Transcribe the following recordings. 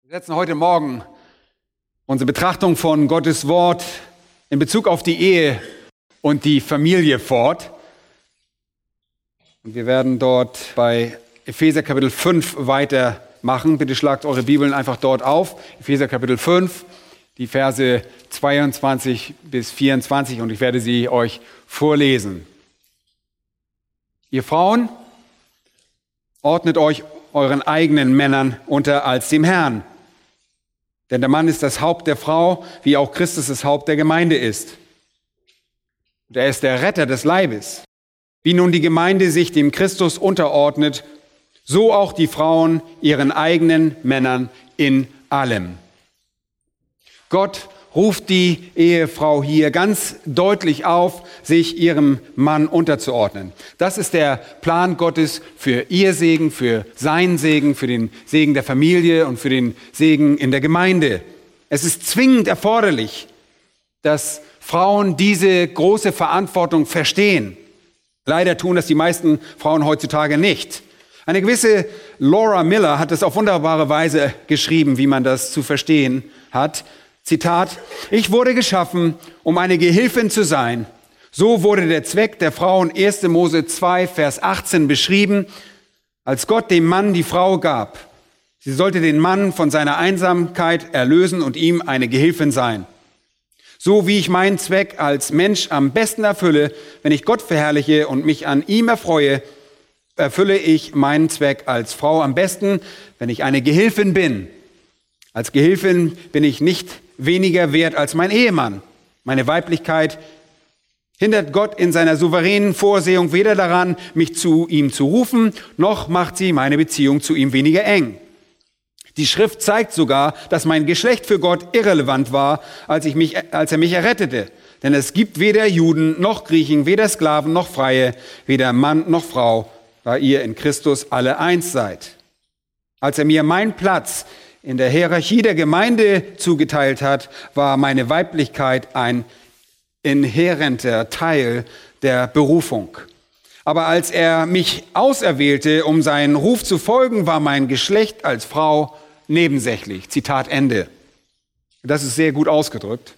Wir setzen heute Morgen unsere Betrachtung von Gottes Wort in Bezug auf die Ehe und die Familie fort. Und wir werden dort bei Epheser Kapitel 5 weitermachen. Bitte schlagt eure Bibeln einfach dort auf. Epheser Kapitel 5, die Verse 22 bis 24, und ich werde sie euch vorlesen. Ihr Frauen, ordnet euch euren eigenen Männern unter als dem Herrn. Denn der Mann ist das Haupt der Frau, wie auch Christus das Haupt der Gemeinde ist. Und er ist der Retter des Leibes. Wie nun die Gemeinde sich dem Christus unterordnet, so auch die Frauen ihren eigenen Männern in allem. Gott ruft die Ehefrau hier ganz deutlich auf, sich ihrem Mann unterzuordnen. Das ist der Plan Gottes für ihr Segen, für seinen Segen, für den Segen der Familie und für den Segen in der Gemeinde. Es ist zwingend erforderlich, dass Frauen diese große Verantwortung verstehen. Leider tun das die meisten Frauen heutzutage nicht. Eine gewisse Laura Miller hat es auf wunderbare Weise geschrieben, wie man das zu verstehen hat. Zitat: Ich wurde geschaffen, um eine Gehilfin zu sein. So wurde der Zweck der Frau in 1. Mose 2, Vers 18 beschrieben, als Gott dem Mann die Frau gab. Sie sollte den Mann von seiner Einsamkeit erlösen und ihm eine Gehilfin sein. So wie ich meinen Zweck als Mensch am besten erfülle, wenn ich Gott verherrliche und mich an ihm erfreue, erfülle ich meinen Zweck als Frau am besten, wenn ich eine Gehilfin bin. Als Gehilfin bin ich nicht weniger wert als mein Ehemann. Meine Weiblichkeit hindert Gott in seiner souveränen Vorsehung weder daran, mich zu ihm zu rufen, noch macht sie meine Beziehung zu ihm weniger eng. Die Schrift zeigt sogar, dass mein Geschlecht für Gott irrelevant war, als er mich errettete. Denn es gibt weder Juden noch Griechen, weder Sklaven noch Freie, weder Mann noch Frau, da ihr in Christus alle eins seid. Als er mir meinen Platz in der Hierarchie der Gemeinde zugeteilt hat, war meine Weiblichkeit ein inhärenter Teil der Berufung. Aber als er mich auserwählte, um seinen Ruf zu folgen, war mein Geschlecht als Frau nebensächlich. Zitat Ende. Das ist sehr gut ausgedrückt.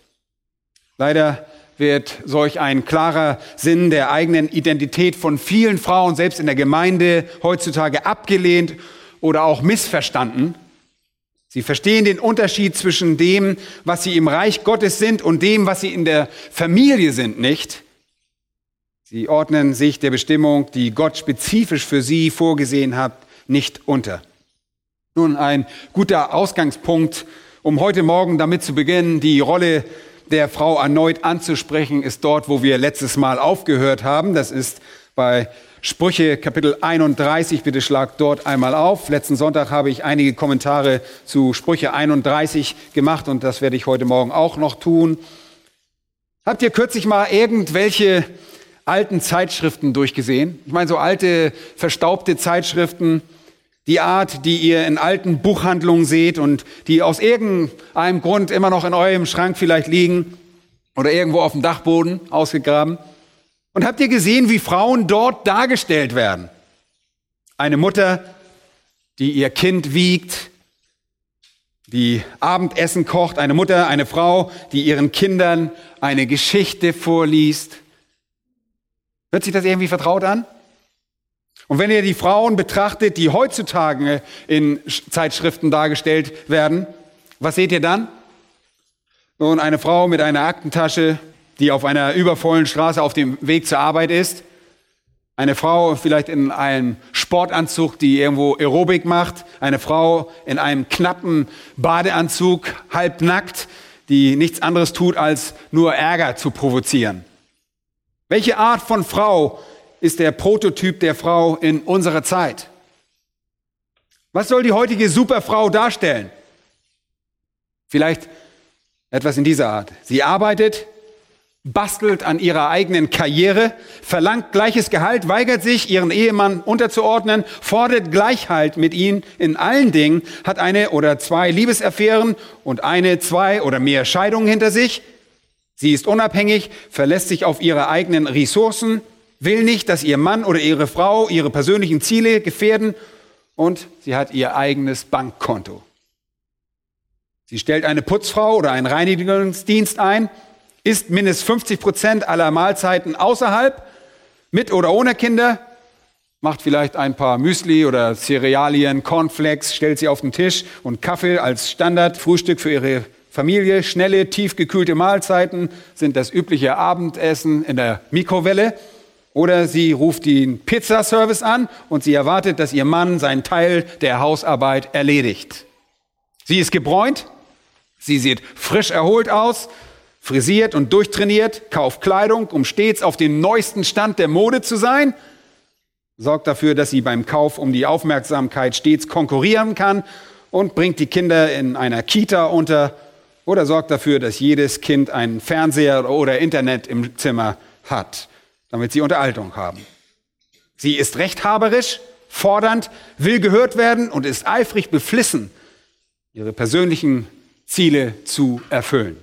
Leider wird solch ein klarer Sinn der eigenen Identität von vielen Frauen, selbst in der Gemeinde, heutzutage abgelehnt oder auch missverstanden. Sie verstehen den Unterschied zwischen dem, was sie im Reich Gottes sind, und dem, was sie in der Familie sind, nicht. Sie ordnen sich der Bestimmung, die Gott spezifisch für sie vorgesehen hat, nicht unter. Nun, ein guter Ausgangspunkt, um heute Morgen damit zu beginnen, die Rolle der Frau erneut anzusprechen, ist dort, wo wir letztes Mal aufgehört haben. Das ist bei Sprüche Kapitel 31, bitte schlagt dort einmal auf. Letzten Sonntag habe ich einige Kommentare zu Sprüche 31 gemacht und das werde ich heute Morgen auch noch tun. Habt ihr kürzlich mal irgendwelche alten Zeitschriften durchgesehen? Ich meine, so alte, verstaubte Zeitschriften, die Art, die ihr in alten Buchhandlungen seht und die aus irgendeinem Grund immer noch in eurem Schrank vielleicht liegen oder irgendwo auf dem Dachboden ausgegraben. Und habt ihr gesehen, wie Frauen dort dargestellt werden? Eine Mutter, die ihr Kind wiegt, die Abendessen kocht. Eine Mutter, eine Frau, die ihren Kindern eine Geschichte vorliest. Hört sich das irgendwie vertraut an? Und wenn ihr die Frauen betrachtet, die heutzutage in Zeitschriften dargestellt werden, was seht ihr dann? Nun, eine Frau mit einer Aktentasche, die auf einer übervollen Straße auf dem Weg zur Arbeit ist. Eine Frau vielleicht in einem Sportanzug, die irgendwo Aerobik macht. Eine Frau in einem knappen Badeanzug, halbnackt, die nichts anderes tut, als nur Ärger zu provozieren. Welche Art von Frau ist der Prototyp der Frau in unserer Zeit? Was soll die heutige Superfrau darstellen? Vielleicht etwas in dieser Art. Sie arbeitet, bastelt an ihrer eigenen Karriere, verlangt gleiches Gehalt, weigert sich, ihren Ehemann unterzuordnen, fordert Gleichheit mit ihm in allen Dingen, hat eine oder zwei Liebesaffären und eine, zwei oder mehr Scheidungen hinter sich. Sie ist unabhängig, verlässt sich auf ihre eigenen Ressourcen, will nicht, dass ihr Mann oder ihre Frau ihre persönlichen Ziele gefährden, und sie hat ihr eigenes Bankkonto. Sie stellt eine Putzfrau oder einen Reinigungsdienst ein, isst mindestens 50% aller Mahlzeiten außerhalb, mit oder ohne Kinder, macht vielleicht ein paar Müsli oder Cerealien, Cornflakes, stellt sie auf den Tisch und Kaffee als Standardfrühstück für ihre Familie. Schnelle, tiefgekühlte Mahlzeiten sind das übliche Abendessen in der Mikrowelle. Oder sie ruft den Pizzaservice an und sie erwartet, dass ihr Mann seinen Teil der Hausarbeit erledigt. Sie ist gebräunt, sie sieht frisch erholt aus, frisiert und durchtrainiert, kauft Kleidung, um stets auf dem neuesten Stand der Mode zu sein, sorgt dafür, dass sie beim Kauf um die Aufmerksamkeit stets konkurrieren kann und bringt die Kinder in einer Kita unter oder sorgt dafür, dass jedes Kind einen Fernseher oder Internet im Zimmer hat, damit sie Unterhaltung haben. Sie ist rechthaberisch, fordernd, will gehört werden und ist eifrig beflissen, ihre persönlichen Ziele zu erfüllen.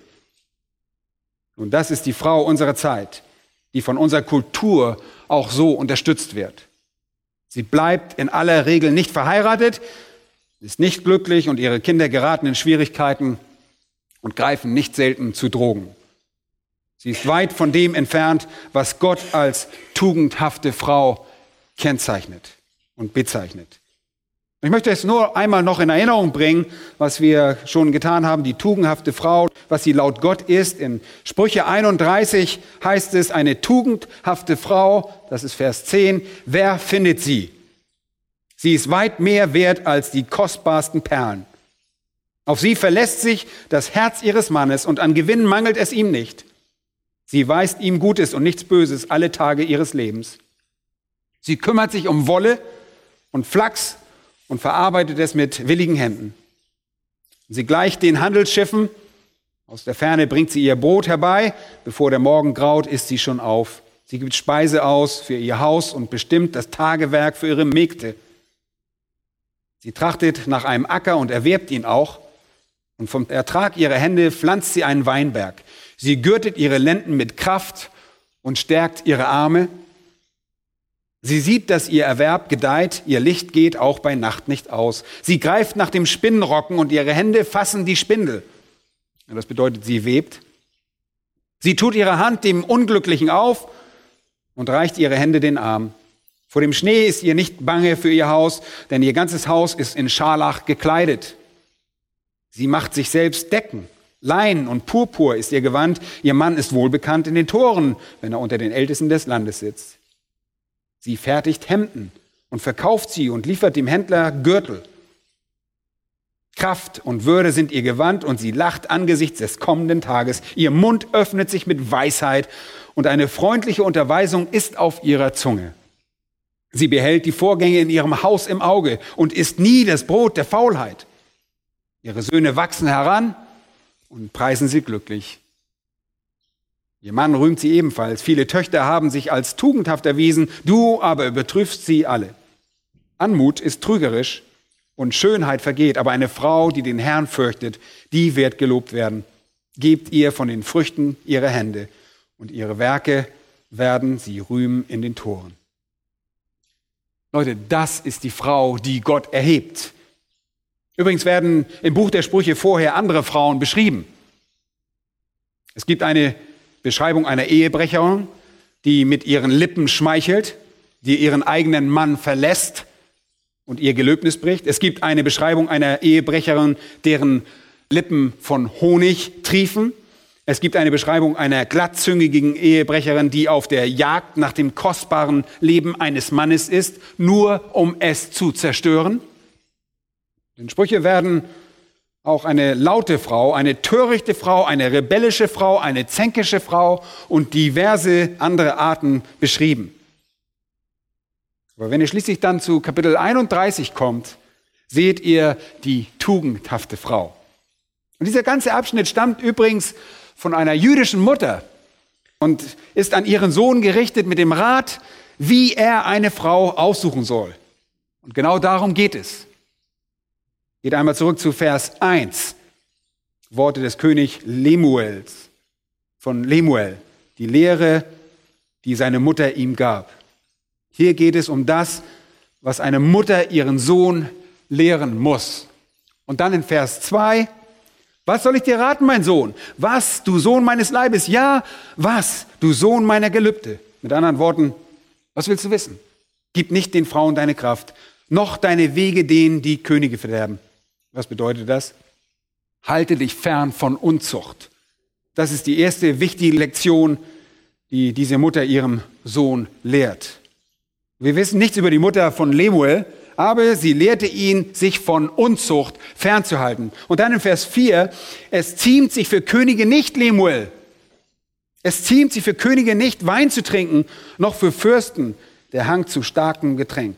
Und das ist die Frau unserer Zeit, die von unserer Kultur auch so unterstützt wird. Sie bleibt in aller Regel nicht verheiratet, ist nicht glücklich und ihre Kinder geraten in Schwierigkeiten und greifen nicht selten zu Drogen. Sie ist weit von dem entfernt, was Gott als tugendhafte Frau kennzeichnet und bezeichnet. Ich möchte es nur einmal noch in Erinnerung bringen, was wir schon getan haben, die tugendhafte Frau, was sie laut Gott ist. In Sprüche 31 heißt es, eine tugendhafte Frau, das ist Vers 10, wer findet sie? Sie ist weit mehr wert als die kostbarsten Perlen. Auf sie verlässt sich das Herz ihres Mannes und an Gewinn mangelt es ihm nicht. Sie weist ihm Gutes und nichts Böses alle Tage ihres Lebens. Sie kümmert sich um Wolle und Flachs und verarbeitet es mit willigen Händen. Sie gleicht den Handelsschiffen. Aus der Ferne bringt sie ihr Brot herbei. Bevor der Morgen graut, isst sie schon auf. Sie gibt Speise aus für ihr Haus und bestimmt das Tagewerk für ihre Mägde. Sie trachtet nach einem Acker und erwerbt ihn auch. Und vom Ertrag ihrer Hände pflanzt sie einen Weinberg. Sie gürtet ihre Lenden mit Kraft und stärkt ihre Arme. Sie sieht, dass ihr Erwerb gedeiht, ihr Licht geht auch bei Nacht nicht aus. Sie greift nach dem Spinnenrocken und ihre Hände fassen die Spindel. Das bedeutet, sie webt. Sie tut ihre Hand dem Unglücklichen auf und reicht ihre Hände den Arm. Vor dem Schnee ist ihr nicht bange für ihr Haus, denn ihr ganzes Haus ist in Scharlach gekleidet. Sie macht sich selbst Decken. Lein und Purpur ist ihr Gewand. Ihr Mann ist wohlbekannt in den Toren, wenn er unter den Ältesten des Landes sitzt. Sie fertigt Hemden und verkauft sie und liefert dem Händler Gürtel. Kraft und Würde sind ihr Gewand und sie lacht angesichts des kommenden Tages. Ihr Mund öffnet sich mit Weisheit und eine freundliche Unterweisung ist auf ihrer Zunge. Sie behält die Vorgänge in ihrem Haus im Auge und isst nie das Brot der Faulheit. Ihre Söhne wachsen heran und preisen sie glücklich. Ihr Mann rühmt sie ebenfalls. Viele Töchter haben sich als tugendhaft erwiesen, du aber übertrüffst sie alle. Anmut ist trügerisch und Schönheit vergeht, aber eine Frau, die den Herrn fürchtet, die wird gelobt werden. Gebt ihr von den Früchten ihrer Hände und ihre Werke werden sie rühmen in den Toren. Leute, das ist die Frau, die Gott erhebt. Übrigens werden im Buch der Sprüche vorher andere Frauen beschrieben. Es gibt eine Beschreibung einer Ehebrecherin, die mit ihren Lippen schmeichelt, die ihren eigenen Mann verlässt und ihr Gelöbnis bricht. Es gibt eine Beschreibung einer Ehebrecherin, deren Lippen von Honig triefen. Es gibt eine Beschreibung einer glattzüngigen Ehebrecherin, die auf der Jagd nach dem kostbaren Leben eines Mannes ist, nur um es zu zerstören. In Sprüche werden auch eine laute Frau, eine törichte Frau, eine rebellische Frau, eine zänkische Frau und diverse andere Arten beschrieben. Aber wenn ihr schließlich dann zu Kapitel 31 kommt, seht ihr die tugendhafte Frau. Und dieser ganze Abschnitt stammt übrigens von einer jüdischen Mutter und ist an ihren Sohn gerichtet mit dem Rat, wie er eine Frau aussuchen soll. Und genau darum geht es. Geht einmal zurück zu Vers 1. Worte des König Lemuels, von Lemuel, die Lehre, die seine Mutter ihm gab. Hier geht es um das, was eine Mutter ihren Sohn lehren muss. Und dann in Vers 2, Was soll ich dir raten, mein Sohn? Was, du Sohn meines Leibes? Ja, was, du Sohn meiner Gelübde? Mit anderen Worten, was willst du wissen? Gib nicht den Frauen deine Kraft, noch deine Wege denen, die Könige verderben. Was bedeutet das? Halte dich fern von Unzucht. Das ist die erste wichtige Lektion, die diese Mutter ihrem Sohn lehrt. Wir wissen nichts über die Mutter von Lemuel, aber sie lehrte ihn, sich von Unzucht fernzuhalten. Und dann in Vers 4, es ziemt sich für Könige nicht, Lemuel. Es ziemt sich für Könige nicht, Wein zu trinken, noch für Fürsten der Hang zu starkem Getränk.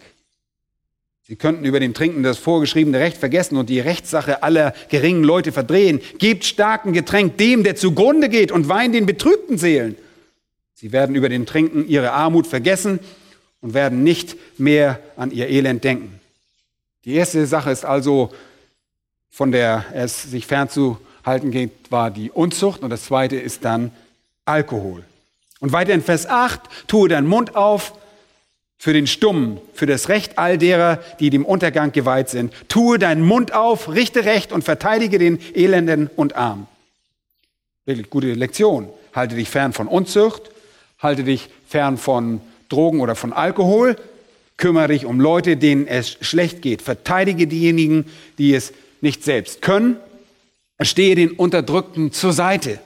Sie könnten über dem Trinken das vorgeschriebene Recht vergessen und die Rechtssache aller geringen Leute verdrehen. Gebt starken Getränk dem, der zugrunde geht, und Wein den betrübten Seelen. Sie werden über dem Trinken ihre Armut vergessen und werden nicht mehr an ihr Elend denken. Die erste Sache ist also, von der es sich fernzuhalten geht, war die Unzucht, und das zweite ist dann Alkohol. Und weiter in Vers 8, tue deinen Mund auf für den Stummen, für das Recht all derer, die dem Untergang geweiht sind. Tue deinen Mund auf, richte Recht und verteidige den Elenden und Armen. Wirklich gute Lektion. Halte dich fern von Unzucht, halte dich fern von Drogen oder von Alkohol, kümmere dich um Leute, denen es schlecht geht. Verteidige diejenigen, die es nicht selbst können. Stehe den Unterdrückten zur Seite.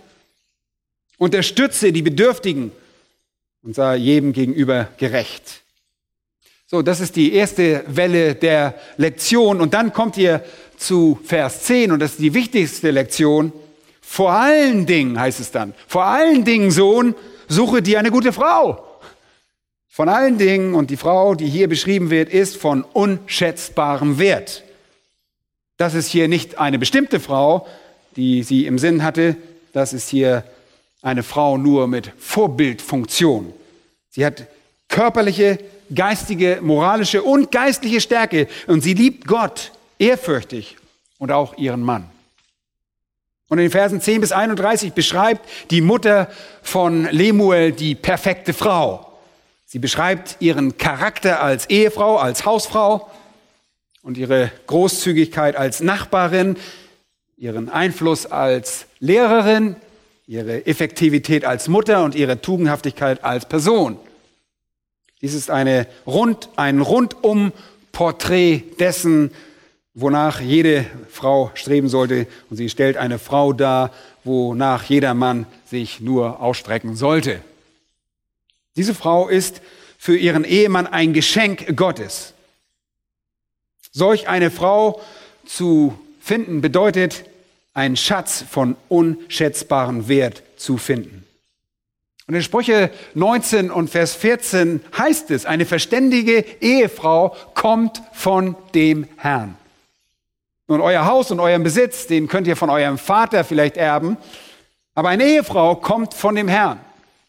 Unterstütze die Bedürftigen und sei jedem gegenüber gerecht. So, das ist die erste Welle der Lektion. Und dann kommt ihr zu Vers 10, und das ist die wichtigste Lektion. Vor allen Dingen, heißt es dann, vor allen Dingen, Sohn, suche dir eine gute Frau. Von allen Dingen, und die Frau, die hier beschrieben wird, ist von unschätzbarem Wert. Das ist hier nicht eine bestimmte Frau, die sie im Sinn hatte. Das ist hier eine Frau nur mit Vorbildfunktion. Sie hat körperliche, geistige, moralische und geistliche Stärke, und sie liebt Gott ehrfürchtig und auch ihren Mann. Und in den Versen 10 bis 31 beschreibt die Mutter von Lemuel die perfekte Frau. Sie beschreibt ihren Charakter als Ehefrau, als Hausfrau und ihre Großzügigkeit als Nachbarin, ihren Einfluss als Lehrerin, ihre Effektivität als Mutter und ihre Tugendhaftigkeit als Person. Dies ist ein Rundum-Porträt dessen, wonach jede Frau streben sollte. Und sie stellt eine Frau dar, wonach jeder Mann sich nur ausstrecken sollte. Diese Frau ist für ihren Ehemann ein Geschenk Gottes. Solch eine Frau zu finden bedeutet, einen Schatz von unschätzbarem Wert zu finden. Und in Sprüche 19 und Vers 14 heißt es, eine verständige Ehefrau kommt von dem Herrn. Nun, euer Haus und euren Besitz, den könnt ihr von eurem Vater vielleicht erben, aber eine Ehefrau kommt von dem Herrn.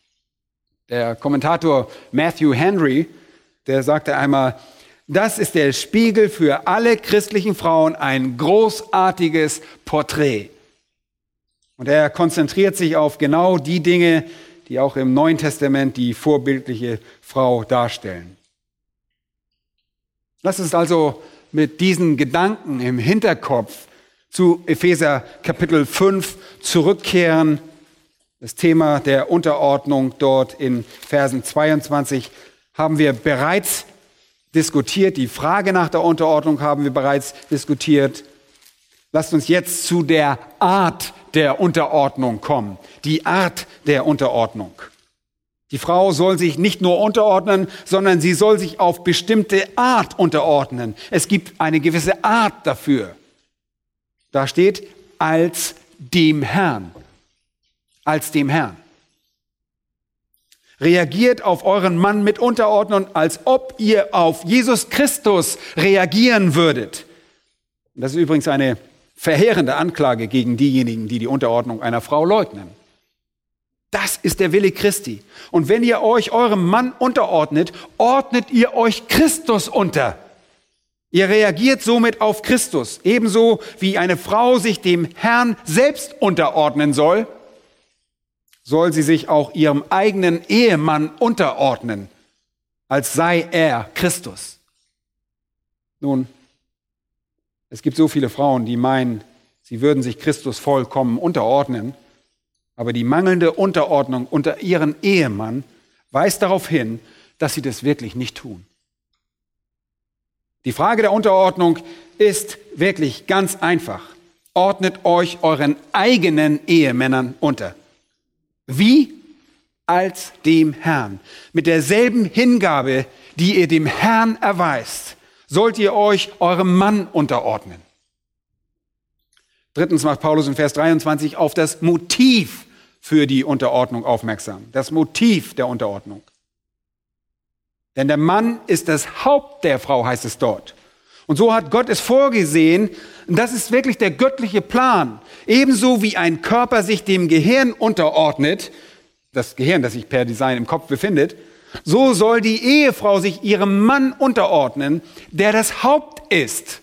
Der Kommentator Matthew Henry, der sagte einmal, das ist der Spiegel für alle christlichen Frauen, ein großartiges Porträt. Und er konzentriert sich auf genau die Dinge, die auch im Neuen Testament die vorbildliche Frau darstellen. Lass uns also mit diesen Gedanken im Hinterkopf zu Epheser Kapitel 5 zurückkehren. Das Thema der Unterordnung dort in Versen 22 haben wir bereits diskutiert. Die Frage nach der Unterordnung haben wir bereits diskutiert. Lasst uns jetzt zu der Art der Unterordnung kommen. Die Art der Unterordnung. Die Frau soll sich nicht nur unterordnen, sondern sie soll sich auf bestimmte Art unterordnen. Es gibt eine gewisse Art dafür. Da steht, als dem Herrn. Als dem Herrn. Reagiert auf euren Mann mit Unterordnung, als ob ihr auf Jesus Christus reagieren würdet. Das ist übrigens eine verheerende Anklage gegen diejenigen, die die Unterordnung einer Frau leugnen. Das ist der Wille Christi. Und wenn ihr euch eurem Mann unterordnet, ordnet ihr euch Christus unter. Ihr reagiert somit auf Christus, ebenso wie eine Frau sich dem Herrn selbst unterordnen soll, soll sie sich auch ihrem eigenen Ehemann unterordnen, als sei er Christus. Nun, es gibt so viele Frauen, die meinen, Sie würden sich Christus vollkommen unterordnen. Aber die mangelnde Unterordnung unter ihren Ehemann weist darauf hin, dass sie das wirklich nicht tun. Die Frage der Unterordnung ist wirklich ganz einfach. Ordnet euch euren eigenen Ehemännern unter. Wie? Als dem Herrn. Mit derselben Hingabe, die ihr dem Herrn erweist, sollt ihr euch eurem Mann unterordnen. Drittens macht Paulus in Vers 23 auf das Motiv für die Unterordnung aufmerksam. Das Motiv der Unterordnung. Denn der Mann ist das Haupt der Frau, heißt es dort. Und so hat Gott es vorgesehen, und das ist wirklich der göttliche Plan. Ebenso wie ein Körper sich dem Gehirn unterordnet, das Gehirn, das sich per Design im Kopf befindet, so soll die Ehefrau sich ihrem Mann unterordnen, der das Haupt ist.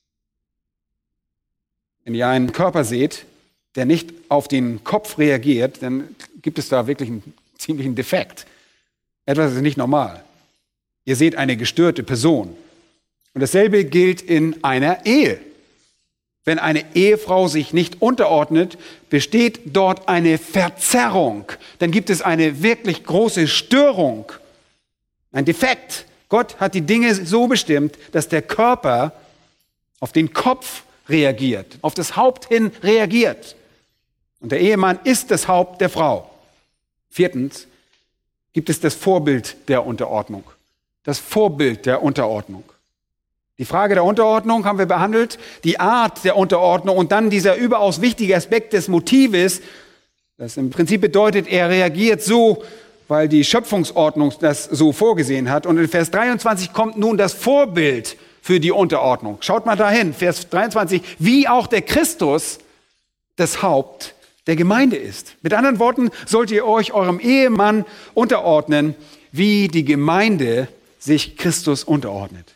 Wenn ihr einen Körper seht, der nicht auf den Kopf reagiert, dann gibt es da wirklich einen ziemlichen Defekt. Etwas ist nicht normal. Ihr seht eine gestörte Person. Und dasselbe gilt in einer Ehe. Wenn eine Ehefrau sich nicht unterordnet, besteht dort eine Verzerrung. Dann gibt es eine wirklich große Störung, ein Defekt. Gott hat die Dinge so bestimmt, dass der Körper auf den Kopf reagiert, auf das Haupt hin reagiert. Und der Ehemann ist das Haupt der Frau. Viertens gibt es das Vorbild der Unterordnung. Das Vorbild der Unterordnung. Die Frage der Unterordnung haben wir behandelt, die Art der Unterordnung und dann dieser überaus wichtige Aspekt des Motives, das im Prinzip bedeutet, er reagiert so, weil die Schöpfungsordnung das so vorgesehen hat. Und in Vers 23 kommt nun das Vorbild für die Unterordnung. Schaut mal dahin, Vers 23, wie auch der Christus das Haupt der Gemeinde ist. Mit anderen Worten, sollt ihr euch eurem Ehemann unterordnen, wie die Gemeinde sich Christus unterordnet.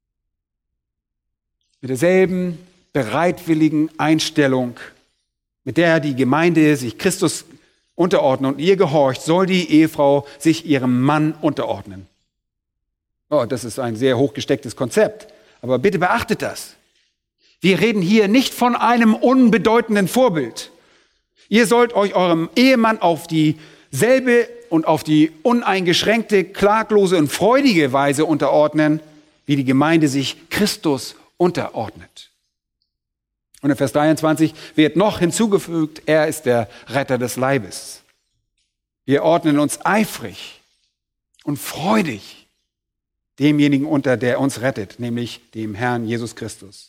Mit derselben bereitwilligen Einstellung, mit der die Gemeinde sich Christus unterordnet und ihr gehorcht, soll die Ehefrau sich ihrem Mann unterordnen. Oh, das ist ein sehr hochgestecktes Konzept, aber bitte beachtet das. Wir reden hier nicht von einem unbedeutenden Vorbild. Ihr sollt euch eurem Ehemann auf dieselbe und auf die uneingeschränkte, klaglose und freudige Weise unterordnen, wie die Gemeinde sich Christus unterordnet. Und in Vers 23 wird noch hinzugefügt, er ist der Retter des Leibes. Wir ordnen uns eifrig und freudig demjenigen unter, der uns rettet, nämlich dem Herrn Jesus Christus.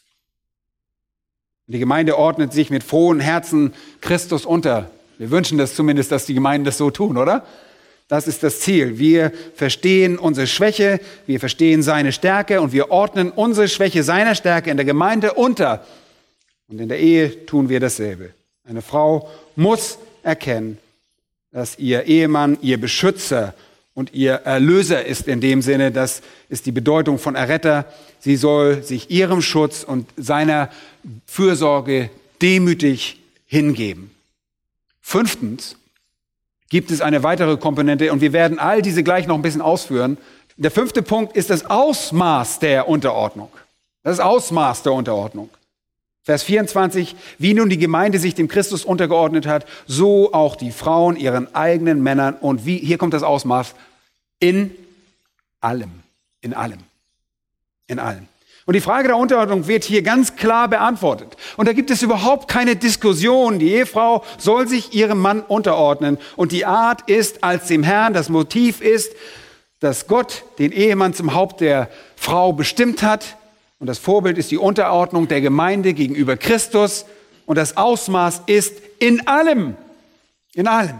Die Gemeinde ordnet sich mit frohen Herzen Christus unter. Wir wünschen das zumindest, dass die Gemeinden das so tun, oder? Das ist das Ziel. Wir verstehen unsere Schwäche, wir verstehen seine Stärke und wir ordnen unsere Schwäche seiner Stärke in der Gemeinde unter. Und in der Ehe tun wir dasselbe. Eine Frau muss erkennen, dass ihr Ehemann ihr Beschützer und ihr Erlöser ist in dem Sinne, das ist die Bedeutung von Erretter. Sie soll sich ihrem Schutz und seiner Fürsorge demütig hingeben. Fünftens gibt es eine weitere Komponente und wir werden all diese gleich noch ein bisschen ausführen. Der 5. Punkt ist das Ausmaß der Unterordnung. Das Ausmaß der Unterordnung. Vers 24, wie nun die Gemeinde sich dem Christus untergeordnet hat, so auch die Frauen ihren eigenen Männern und wie, hier kommt das Ausmaß, in allem, in allem, in allem. Und die Frage der Unterordnung wird hier ganz klar beantwortet. Und da gibt es überhaupt keine Diskussion. Die Ehefrau soll sich ihrem Mann unterordnen. Und die Art ist als dem Herrn, das Motiv ist, dass Gott den Ehemann zum Haupt der Frau bestimmt hat. Und das Vorbild ist die Unterordnung der Gemeinde gegenüber Christus. Und das Ausmaß ist in allem. In allem.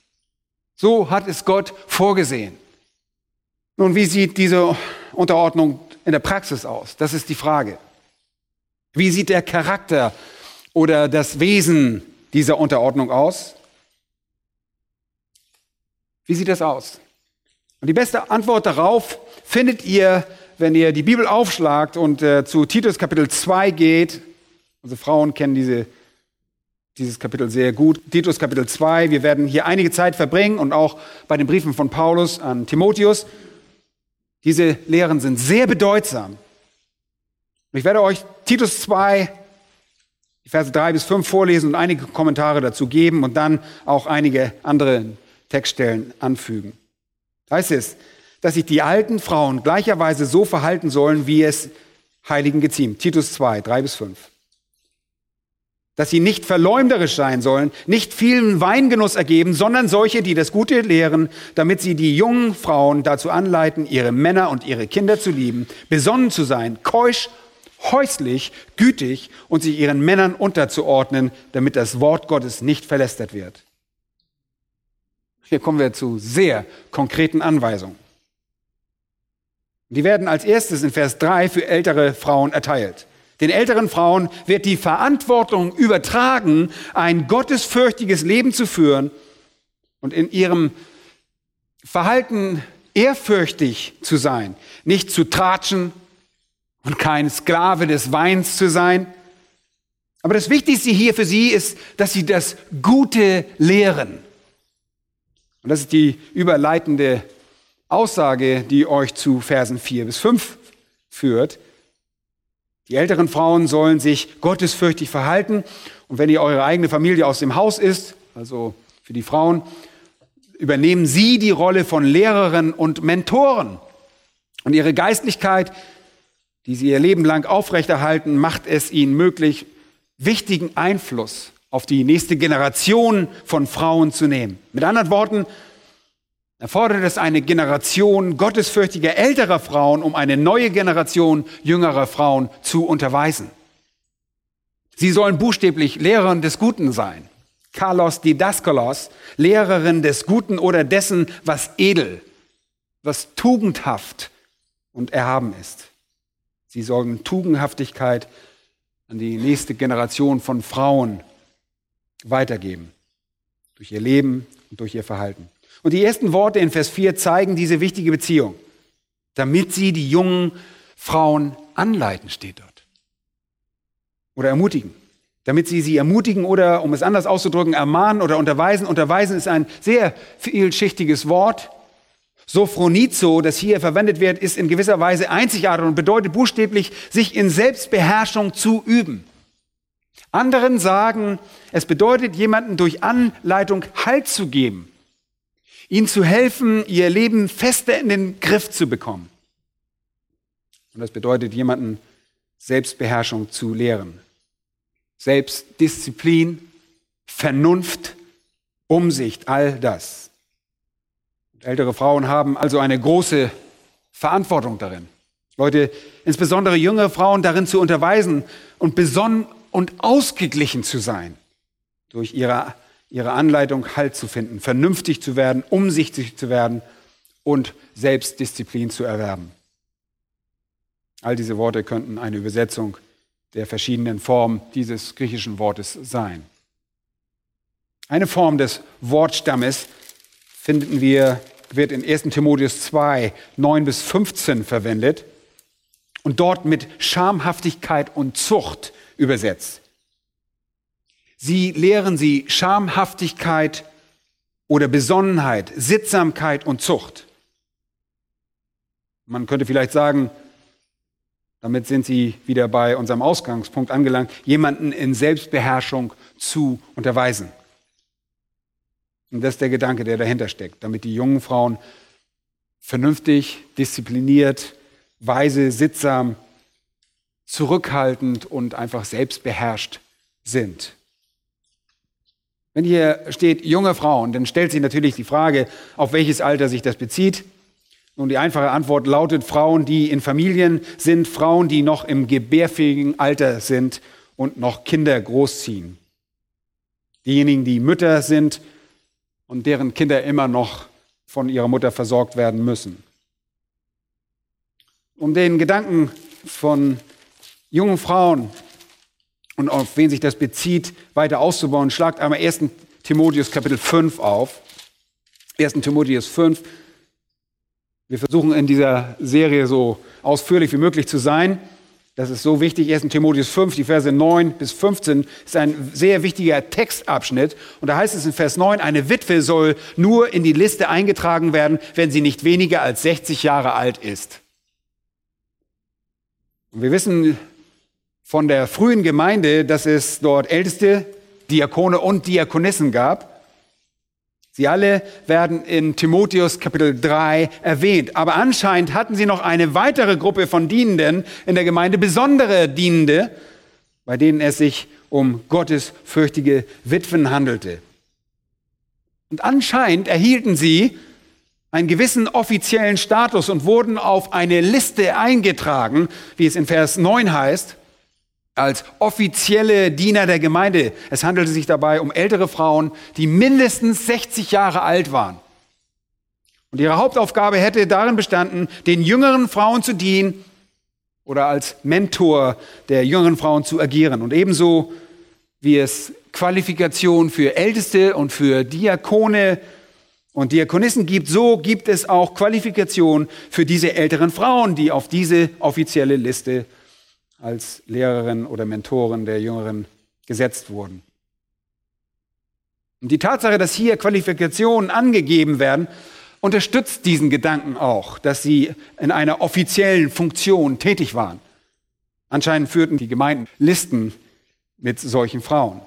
So hat es Gott vorgesehen. Nun, wie sieht diese Unterordnung in der Praxis aus? Das ist die Frage. Wie sieht der Charakter oder das Wesen dieser Unterordnung aus? Wie sieht das aus? Und die beste Antwort darauf findet ihr, wenn ihr die Bibel aufschlagt und zu Titus Kapitel 2 geht. Also Frauen kennen dieses Kapitel sehr gut. Titus Kapitel 2, wir werden hier einige Zeit verbringen und auch bei den Briefen von Paulus an Timotheus. Diese Lehren sind sehr bedeutsam. Ich werde euch Titus 2 die Verse 3 bis 5 vorlesen und einige Kommentare dazu geben und dann auch einige andere Textstellen anfügen. Da heißt es, dass sich die alten Frauen gleicherweise so verhalten sollen, wie es Heiligen geziemt. Titus 2, 3 bis 5. Dass sie nicht verleumderisch sein sollen, nicht vielen Weingenuss ergeben, sondern solche, die das Gute lehren, damit sie die jungen Frauen dazu anleiten, ihre Männer und ihre Kinder zu lieben, besonnen zu sein, keusch, häuslich, gütig und sich ihren Männern unterzuordnen, damit das Wort Gottes nicht verlästert wird. Hier kommen wir zu sehr konkreten Anweisungen. Die werden als erstes in Vers 3 für ältere Frauen erteilt. Den älteren Frauen wird die Verantwortung übertragen, ein gottesfürchtiges Leben zu führen und in ihrem Verhalten ehrfürchtig zu sein, nicht zu tratschen und kein Sklave des Weins zu sein. Aber das Wichtigste hier für sie ist, dass sie das Gute lehren. Und das ist die überleitende Aussage, die euch zu Versen 4 bis 5 führt. Die älteren Frauen sollen sich gottesfürchtig verhalten. Und wenn ihr eure eigene Familie aus dem Haus ist, also für die Frauen, übernehmen sie die Rolle von Lehrerinnen und Mentoren. Und ihre Geistlichkeit, die sie ihr Leben lang aufrechterhalten, macht es ihnen möglich, wichtigen Einfluss auf die nächste Generation von Frauen zu nehmen. Mit anderen Worten, erfordert es eine Generation gottesfürchtiger älterer Frauen, um eine neue Generation jüngerer Frauen zu unterweisen. Sie sollen buchstäblich Lehrerin des Guten sein. Kalos Didaskalos, Lehrerin des Guten oder dessen, was edel, was tugendhaft und erhaben ist. Sie sollen Tugendhaftigkeit an die nächste Generation von Frauen weitergeben. Durch ihr Leben und durch ihr Verhalten. Und die ersten Worte in Vers 4 zeigen diese wichtige Beziehung. Damit sie die jungen Frauen anleiten, steht dort. Oder ermutigen. Damit sie ermutigen oder, um es anders auszudrücken, ermahnen oder unterweisen. Unterweisen ist ein sehr vielschichtiges Wort. Sophronizo, das hier verwendet wird, ist in gewisser Weise einzigartig und bedeutet buchstäblich, sich in Selbstbeherrschung zu üben. Anderen sagen, es bedeutet, jemanden durch Anleitung Halt zu geben. Ihnen zu helfen, ihr Leben fester in den Griff zu bekommen. Und das bedeutet, jemanden Selbstbeherrschung zu lehren. Selbstdisziplin, Vernunft, Umsicht, all das. Und ältere Frauen haben also eine große Verantwortung darin. Leute, insbesondere jüngere Frauen darin zu unterweisen und besonnen und ausgeglichen zu sein. Durch ihre Anleitung Halt zu finden, vernünftig zu werden, umsichtig zu werden und Selbstdisziplin zu erwerben. All diese Worte könnten eine Übersetzung der verschiedenen Formen dieses griechischen Wortes sein. Eine Form des Wortstammes wird in 1. Timotheus 2, 9 bis 15 verwendet und dort mit Schamhaftigkeit und Zucht übersetzt. Sie lehren sie Schamhaftigkeit oder Besonnenheit, Sittsamkeit und Zucht. Man könnte vielleicht sagen, damit sind sie wieder bei unserem Ausgangspunkt angelangt, jemanden in Selbstbeherrschung zu unterweisen. Und das ist der Gedanke, der dahinter steckt, damit die jungen Frauen vernünftig, diszipliniert, weise, sittsam, zurückhaltend und einfach selbstbeherrscht sind. Wenn hier steht junge Frauen, dann stellt sich natürlich die Frage, auf welches Alter sich das bezieht. Nun, die einfache Antwort lautet Frauen, die in Familien sind, Frauen, die noch im gebärfähigen Alter sind und noch Kinder großziehen. Diejenigen, die Mütter sind und deren Kinder immer noch von ihrer Mutter versorgt werden müssen. Um den Gedanken von jungen Frauen und auf wen sich das bezieht, weiter auszubauen, schlagt einmal 1. Timotheus Kapitel 5 auf. 1. Timotheus 5. Wir versuchen in dieser Serie so ausführlich wie möglich zu sein. Das ist so wichtig. 1. Timotheus 5, die Verse 9 bis 15, ist ein sehr wichtiger Textabschnitt. Und da heißt es in Vers 9, eine Witwe soll nur in die Liste eingetragen werden, wenn sie nicht weniger als 60 Jahre alt ist. Und wir wissen, von der frühen Gemeinde, dass es dort Älteste, Diakone und Diakonissen gab. Sie alle werden in Timotheus Kapitel 3 erwähnt. Aber anscheinend hatten sie noch eine weitere Gruppe von Dienenden in der Gemeinde, besondere Dienende, bei denen es sich um gottesfürchtige Witwen handelte. Und anscheinend erhielten sie einen gewissen offiziellen Status und wurden auf eine Liste eingetragen, wie es in Vers 9 heißt, als offizielle Diener der Gemeinde. Es handelte sich dabei um ältere Frauen, die mindestens 60 Jahre alt waren. Und ihre Hauptaufgabe hätte darin bestanden, den jüngeren Frauen zu dienen oder als Mentor der jüngeren Frauen zu agieren. Und ebenso wie es Qualifikationen für Älteste und für Diakone und Diakonissen gibt, so gibt es auch Qualifikationen für diese älteren Frauen, die auf diese offizielle Liste als Lehrerin oder Mentorin der Jüngeren gesetzt wurden. Und die Tatsache, dass hier Qualifikationen angegeben werden, unterstützt diesen Gedanken auch, dass sie in einer offiziellen Funktion tätig waren. Anscheinend führten die Gemeinden Listen mit solchen Frauen.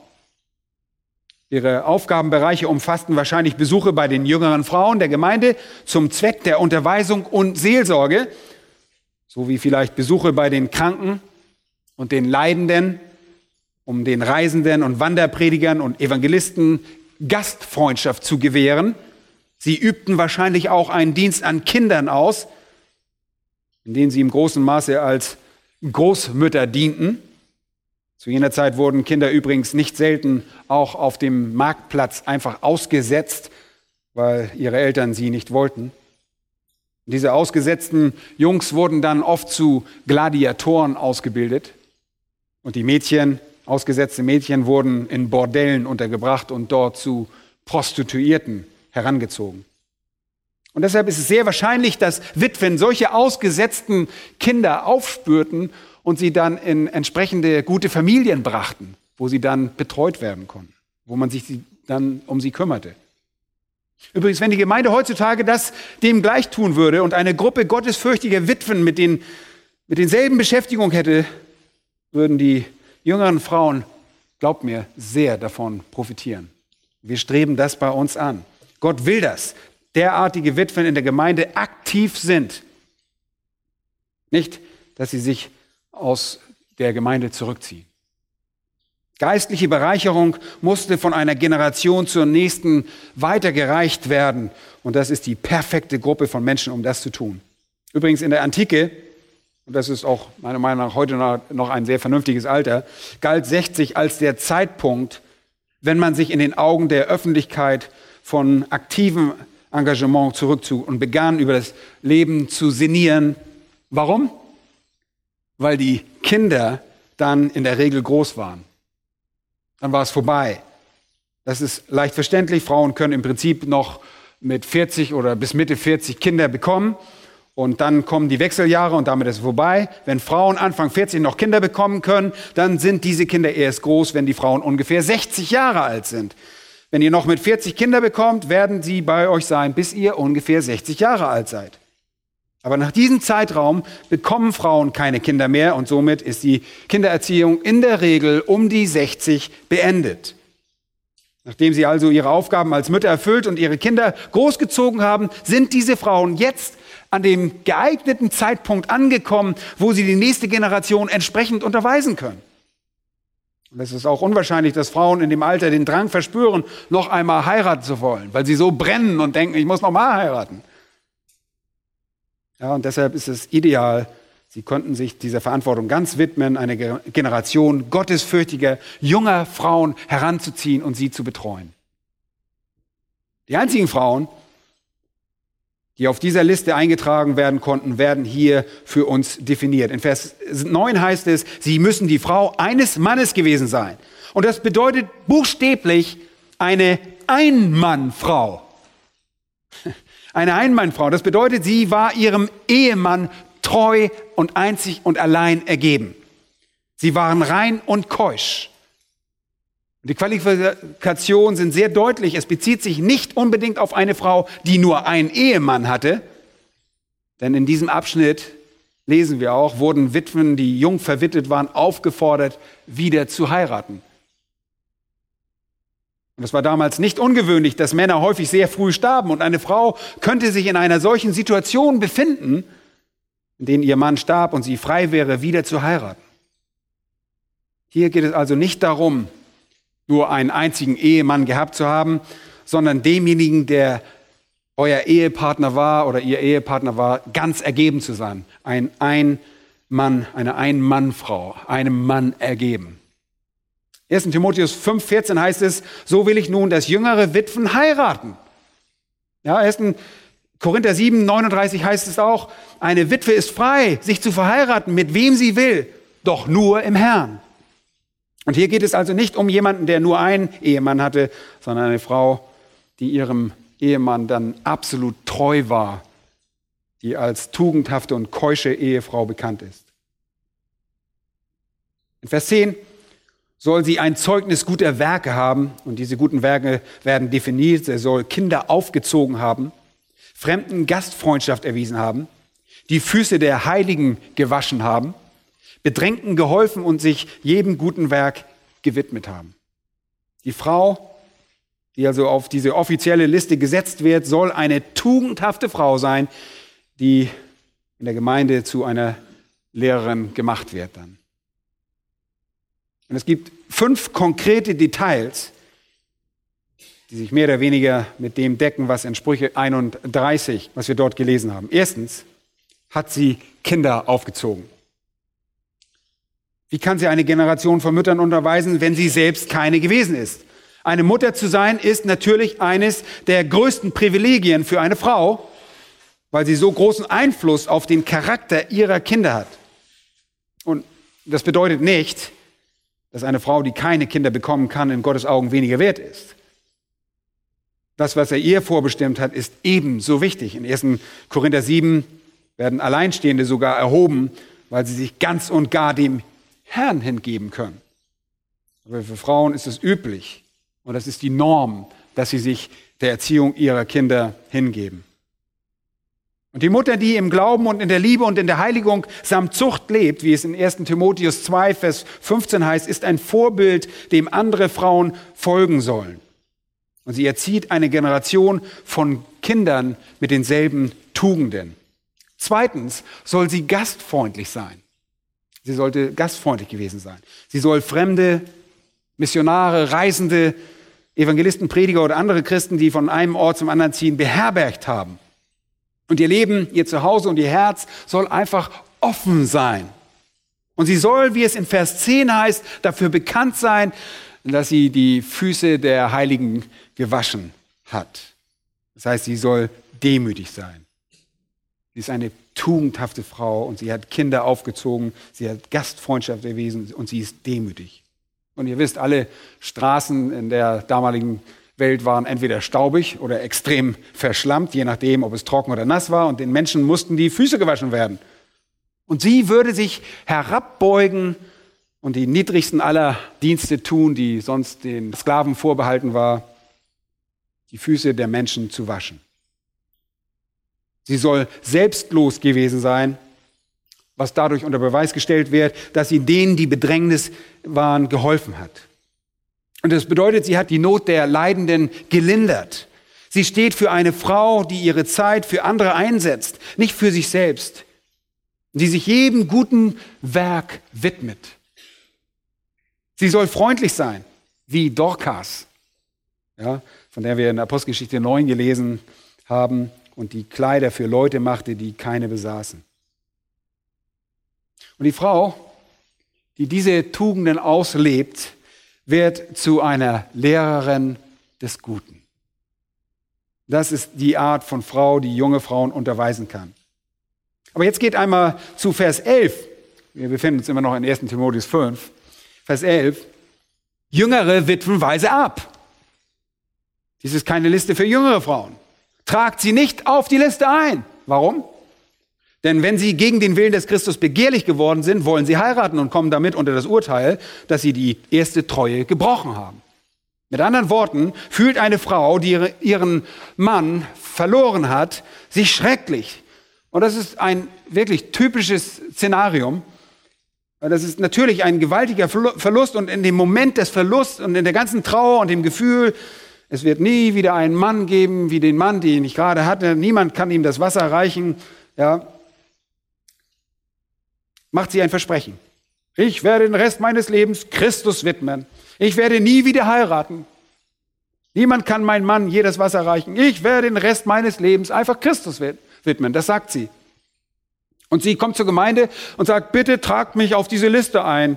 Ihre Aufgabenbereiche umfassten wahrscheinlich Besuche bei den jüngeren Frauen der Gemeinde zum Zweck der Unterweisung und Seelsorge, sowie vielleicht Besuche bei den Kranken und den Leidenden, um den Reisenden und Wanderpredigern und Evangelisten Gastfreundschaft zu gewähren. Sie übten wahrscheinlich auch einen Dienst an Kindern aus, in denen sie im großen Maße als Großmütter dienten. Zu jener Zeit wurden Kinder übrigens nicht selten auch auf dem Marktplatz einfach ausgesetzt, weil ihre Eltern sie nicht wollten. Diese ausgesetzten Jungs wurden dann oft zu Gladiatoren ausgebildet. Und die Mädchen, ausgesetzte Mädchen, wurden in Bordellen untergebracht und dort zu Prostituierten herangezogen. Und deshalb ist es sehr wahrscheinlich, dass Witwen solche ausgesetzten Kinder aufspürten und sie dann in entsprechende gute Familien brachten, wo sie dann betreut werden konnten, wo man sich dann um sie kümmerte. Übrigens, wenn die Gemeinde heutzutage das dem gleich tun würde und eine Gruppe gottesfürchtiger Witwen mit denselben Beschäftigungen hätte, würden die jüngeren Frauen, glaubt mir, sehr davon profitieren. Wir streben das bei uns an. Gott will das. Derartige Witwen in der Gemeinde aktiv sind. Nicht, dass sie sich aus der Gemeinde zurückziehen. Geistliche Bereicherung musste von einer Generation zur nächsten weitergereicht werden. Und das ist die perfekte Gruppe von Menschen, um das zu tun. Übrigens in der Antike, und das ist auch meiner Meinung nach heute noch ein sehr vernünftiges Alter, galt 60 als der Zeitpunkt, wenn man sich in den Augen der Öffentlichkeit von aktivem Engagement zurückzog und begann, über das Leben zu sinnieren. Warum? Weil die Kinder dann in der Regel groß waren. Dann war es vorbei. Das ist leicht verständlich. Frauen können im Prinzip noch mit 40 oder bis Mitte 40 Kinder bekommen. Und dann kommen die Wechseljahre und damit ist es vorbei. Wenn Frauen Anfang 40 noch Kinder bekommen können, dann sind diese Kinder erst groß, wenn die Frauen ungefähr 60 Jahre alt sind. Wenn ihr noch mit 40 Kinder bekommt, werden sie bei euch sein, bis ihr ungefähr 60 Jahre alt seid. Aber nach diesem Zeitraum bekommen Frauen keine Kinder mehr und somit ist die Kindererziehung in der Regel um die 60 beendet. Nachdem sie also ihre Aufgaben als Mütter erfüllt und ihre Kinder großgezogen haben, sind diese Frauen jetzt an dem geeigneten Zeitpunkt angekommen, wo sie die nächste Generation entsprechend unterweisen können. Und es ist auch unwahrscheinlich, dass Frauen in dem Alter den Drang verspüren, noch einmal heiraten zu wollen, weil sie so brennen und denken, ich muss noch mal heiraten. Ja, und deshalb ist es ideal, sie konnten sich dieser Verantwortung ganz widmen, eine Generation gottesfürchtiger, junger Frauen heranzuziehen und sie zu betreuen. Die einzigen Frauen, die auf dieser Liste eingetragen werden konnten, werden hier für uns definiert. In Vers 9 heißt es, sie müssen die Frau eines Mannes gewesen sein. Und das bedeutet buchstäblich eine Einmannfrau. Eine Einmannfrau, das bedeutet, sie war ihrem Ehemann treu und einzig und allein ergeben. Sie waren rein und keusch. Die Qualifikationen sind sehr deutlich. Es bezieht sich nicht unbedingt auf eine Frau, die nur einen Ehemann hatte. Denn in diesem Abschnitt lesen wir auch, wurden Witwen, die jung verwitwet waren, aufgefordert, wieder zu heiraten. Und es war damals nicht ungewöhnlich, dass Männer häufig sehr früh starben. Und eine Frau könnte sich in einer solchen Situation befinden, in denen ihr Mann starb und sie frei wäre, wieder zu heiraten. Hier geht es also nicht darum, nur einen einzigen Ehemann gehabt zu haben, sondern demjenigen, der euer Ehepartner war oder ihr Ehepartner war, ganz ergeben zu sein. Eine Ein-Mann-Frau, einem Mann ergeben. 1. Timotheus 5,14 heißt es, so will ich nun, dass jüngere Witwen heiraten. Ja, 1. Korinther 7,39 heißt es auch, eine Witwe ist frei, sich zu verheiraten, mit wem sie will, doch nur im Herrn. Und hier geht es also nicht um jemanden, der nur einen Ehemann hatte, sondern eine Frau, die ihrem Ehemann dann absolut treu war, die als tugendhafte und keusche Ehefrau bekannt ist. In Vers 10 soll sie ein Zeugnis guter Werke haben, und diese guten Werke werden definiert. Sie soll Kinder aufgezogen haben, Fremden Gastfreundschaft erwiesen haben, die Füße der Heiligen gewaschen haben, Bedrängten geholfen und sich jedem guten Werk gewidmet haben. Die Frau, die also auf diese offizielle Liste gesetzt wird, soll eine tugendhafte Frau sein, die in der Gemeinde zu einer Lehrerin gemacht wird dann. Und es gibt 5 konkrete Details, die sich mehr oder weniger mit dem decken, was in Sprüche 31, was wir dort gelesen haben. Erstens hat sie Kinder aufgezogen. Wie kann sie eine Generation von Müttern unterweisen, wenn sie selbst keine gewesen ist? Eine Mutter zu sein, ist natürlich eines der größten Privilegien für eine Frau, weil sie so großen Einfluss auf den Charakter ihrer Kinder hat. Und das bedeutet nicht, dass eine Frau, die keine Kinder bekommen kann, in Gottes Augen weniger wert ist. Das, was er ihr vorbestimmt hat, ist ebenso wichtig. In 1. Korinther 7 werden Alleinstehende sogar erhoben, weil sie sich ganz und gar dem Herrn hingeben können. Aber für Frauen ist es üblich und das ist die Norm, dass sie sich der Erziehung ihrer Kinder hingeben. Und die Mutter, die im Glauben und in der Liebe und in der Heiligung samt Zucht lebt, wie es in 1. Timotheus 2, Vers 15 heißt, ist ein Vorbild, dem andere Frauen folgen sollen. Und sie erzieht eine Generation von Kindern mit denselben Tugenden. Zweitens soll sie gastfreundlich sein. Sie sollte gastfreundlich gewesen sein. Sie soll Fremde, Missionare, Reisende, Evangelisten, Prediger oder andere Christen, die von einem Ort zum anderen ziehen, beherbergt haben. Und ihr Leben, ihr Zuhause und ihr Herz soll einfach offen sein. Und sie soll, wie es in Vers 10 heißt, dafür bekannt sein, dass sie die Füße der Heiligen gewaschen hat. Das heißt, sie soll demütig sein. Sie ist eine tugendhafte Frau und sie hat Kinder aufgezogen, sie hat Gastfreundschaft erwiesen und sie ist demütig. Und ihr wisst, alle Straßen in der damaligen Welt waren entweder staubig oder extrem verschlammt, je nachdem, ob es trocken oder nass war. Und den Menschen mussten die Füße gewaschen werden. Und sie würde sich herabbeugen und die niedrigsten aller Dienste tun, die sonst den Sklaven vorbehalten war, die Füße der Menschen zu waschen. Sie soll selbstlos gewesen sein, was dadurch unter Beweis gestellt wird, dass sie denen, die Bedrängnis waren, geholfen hat. Und das bedeutet, sie hat die Not der Leidenden gelindert. Sie steht für eine Frau, die ihre Zeit für andere einsetzt, nicht für sich selbst, die sich jedem guten Werk widmet. Sie soll freundlich sein, wie Dorkas, ja, von der wir in Apostelgeschichte 9 gelesen haben, und die Kleider für Leute machte, die keine besaßen. Und die Frau, die diese Tugenden auslebt, wird zu einer Lehrerin des Guten. Das ist die Art von Frau, die junge Frauen unterweisen kann. Aber jetzt geht einmal zu Vers 11. Wir befinden uns immer noch in 1. Timotheus 5. Vers 11. Jüngere Witwen weise ab. Dies ist keine Liste für jüngere Frauen. Tragt sie nicht auf die Liste ein. Warum? Denn wenn sie gegen den Willen des Christus begehrlich geworden sind, wollen sie heiraten und kommen damit unter das Urteil, dass sie die erste Treue gebrochen haben. Mit anderen Worten, fühlt eine Frau, die ihren Mann verloren hat, sich schrecklich, Und das ist ein wirklich typisches Szenarium. Das ist natürlich ein gewaltiger Verlust und in dem Moment des Verlusts und in der ganzen Trauer und dem Gefühl, es wird nie wieder einen Mann geben wie den Mann, den ich gerade hatte. Niemand kann ihm das Wasser reichen. Ja, macht sie ein Versprechen. Ich werde den Rest meines Lebens Christus widmen. Ich werde nie wieder heiraten. Niemand kann meinem Mann jedes Wasser reichen. Ich werde den Rest meines Lebens einfach Christus widmen. Das sagt sie. Und sie kommt zur Gemeinde und sagt, bitte tragt mich auf diese Liste ein.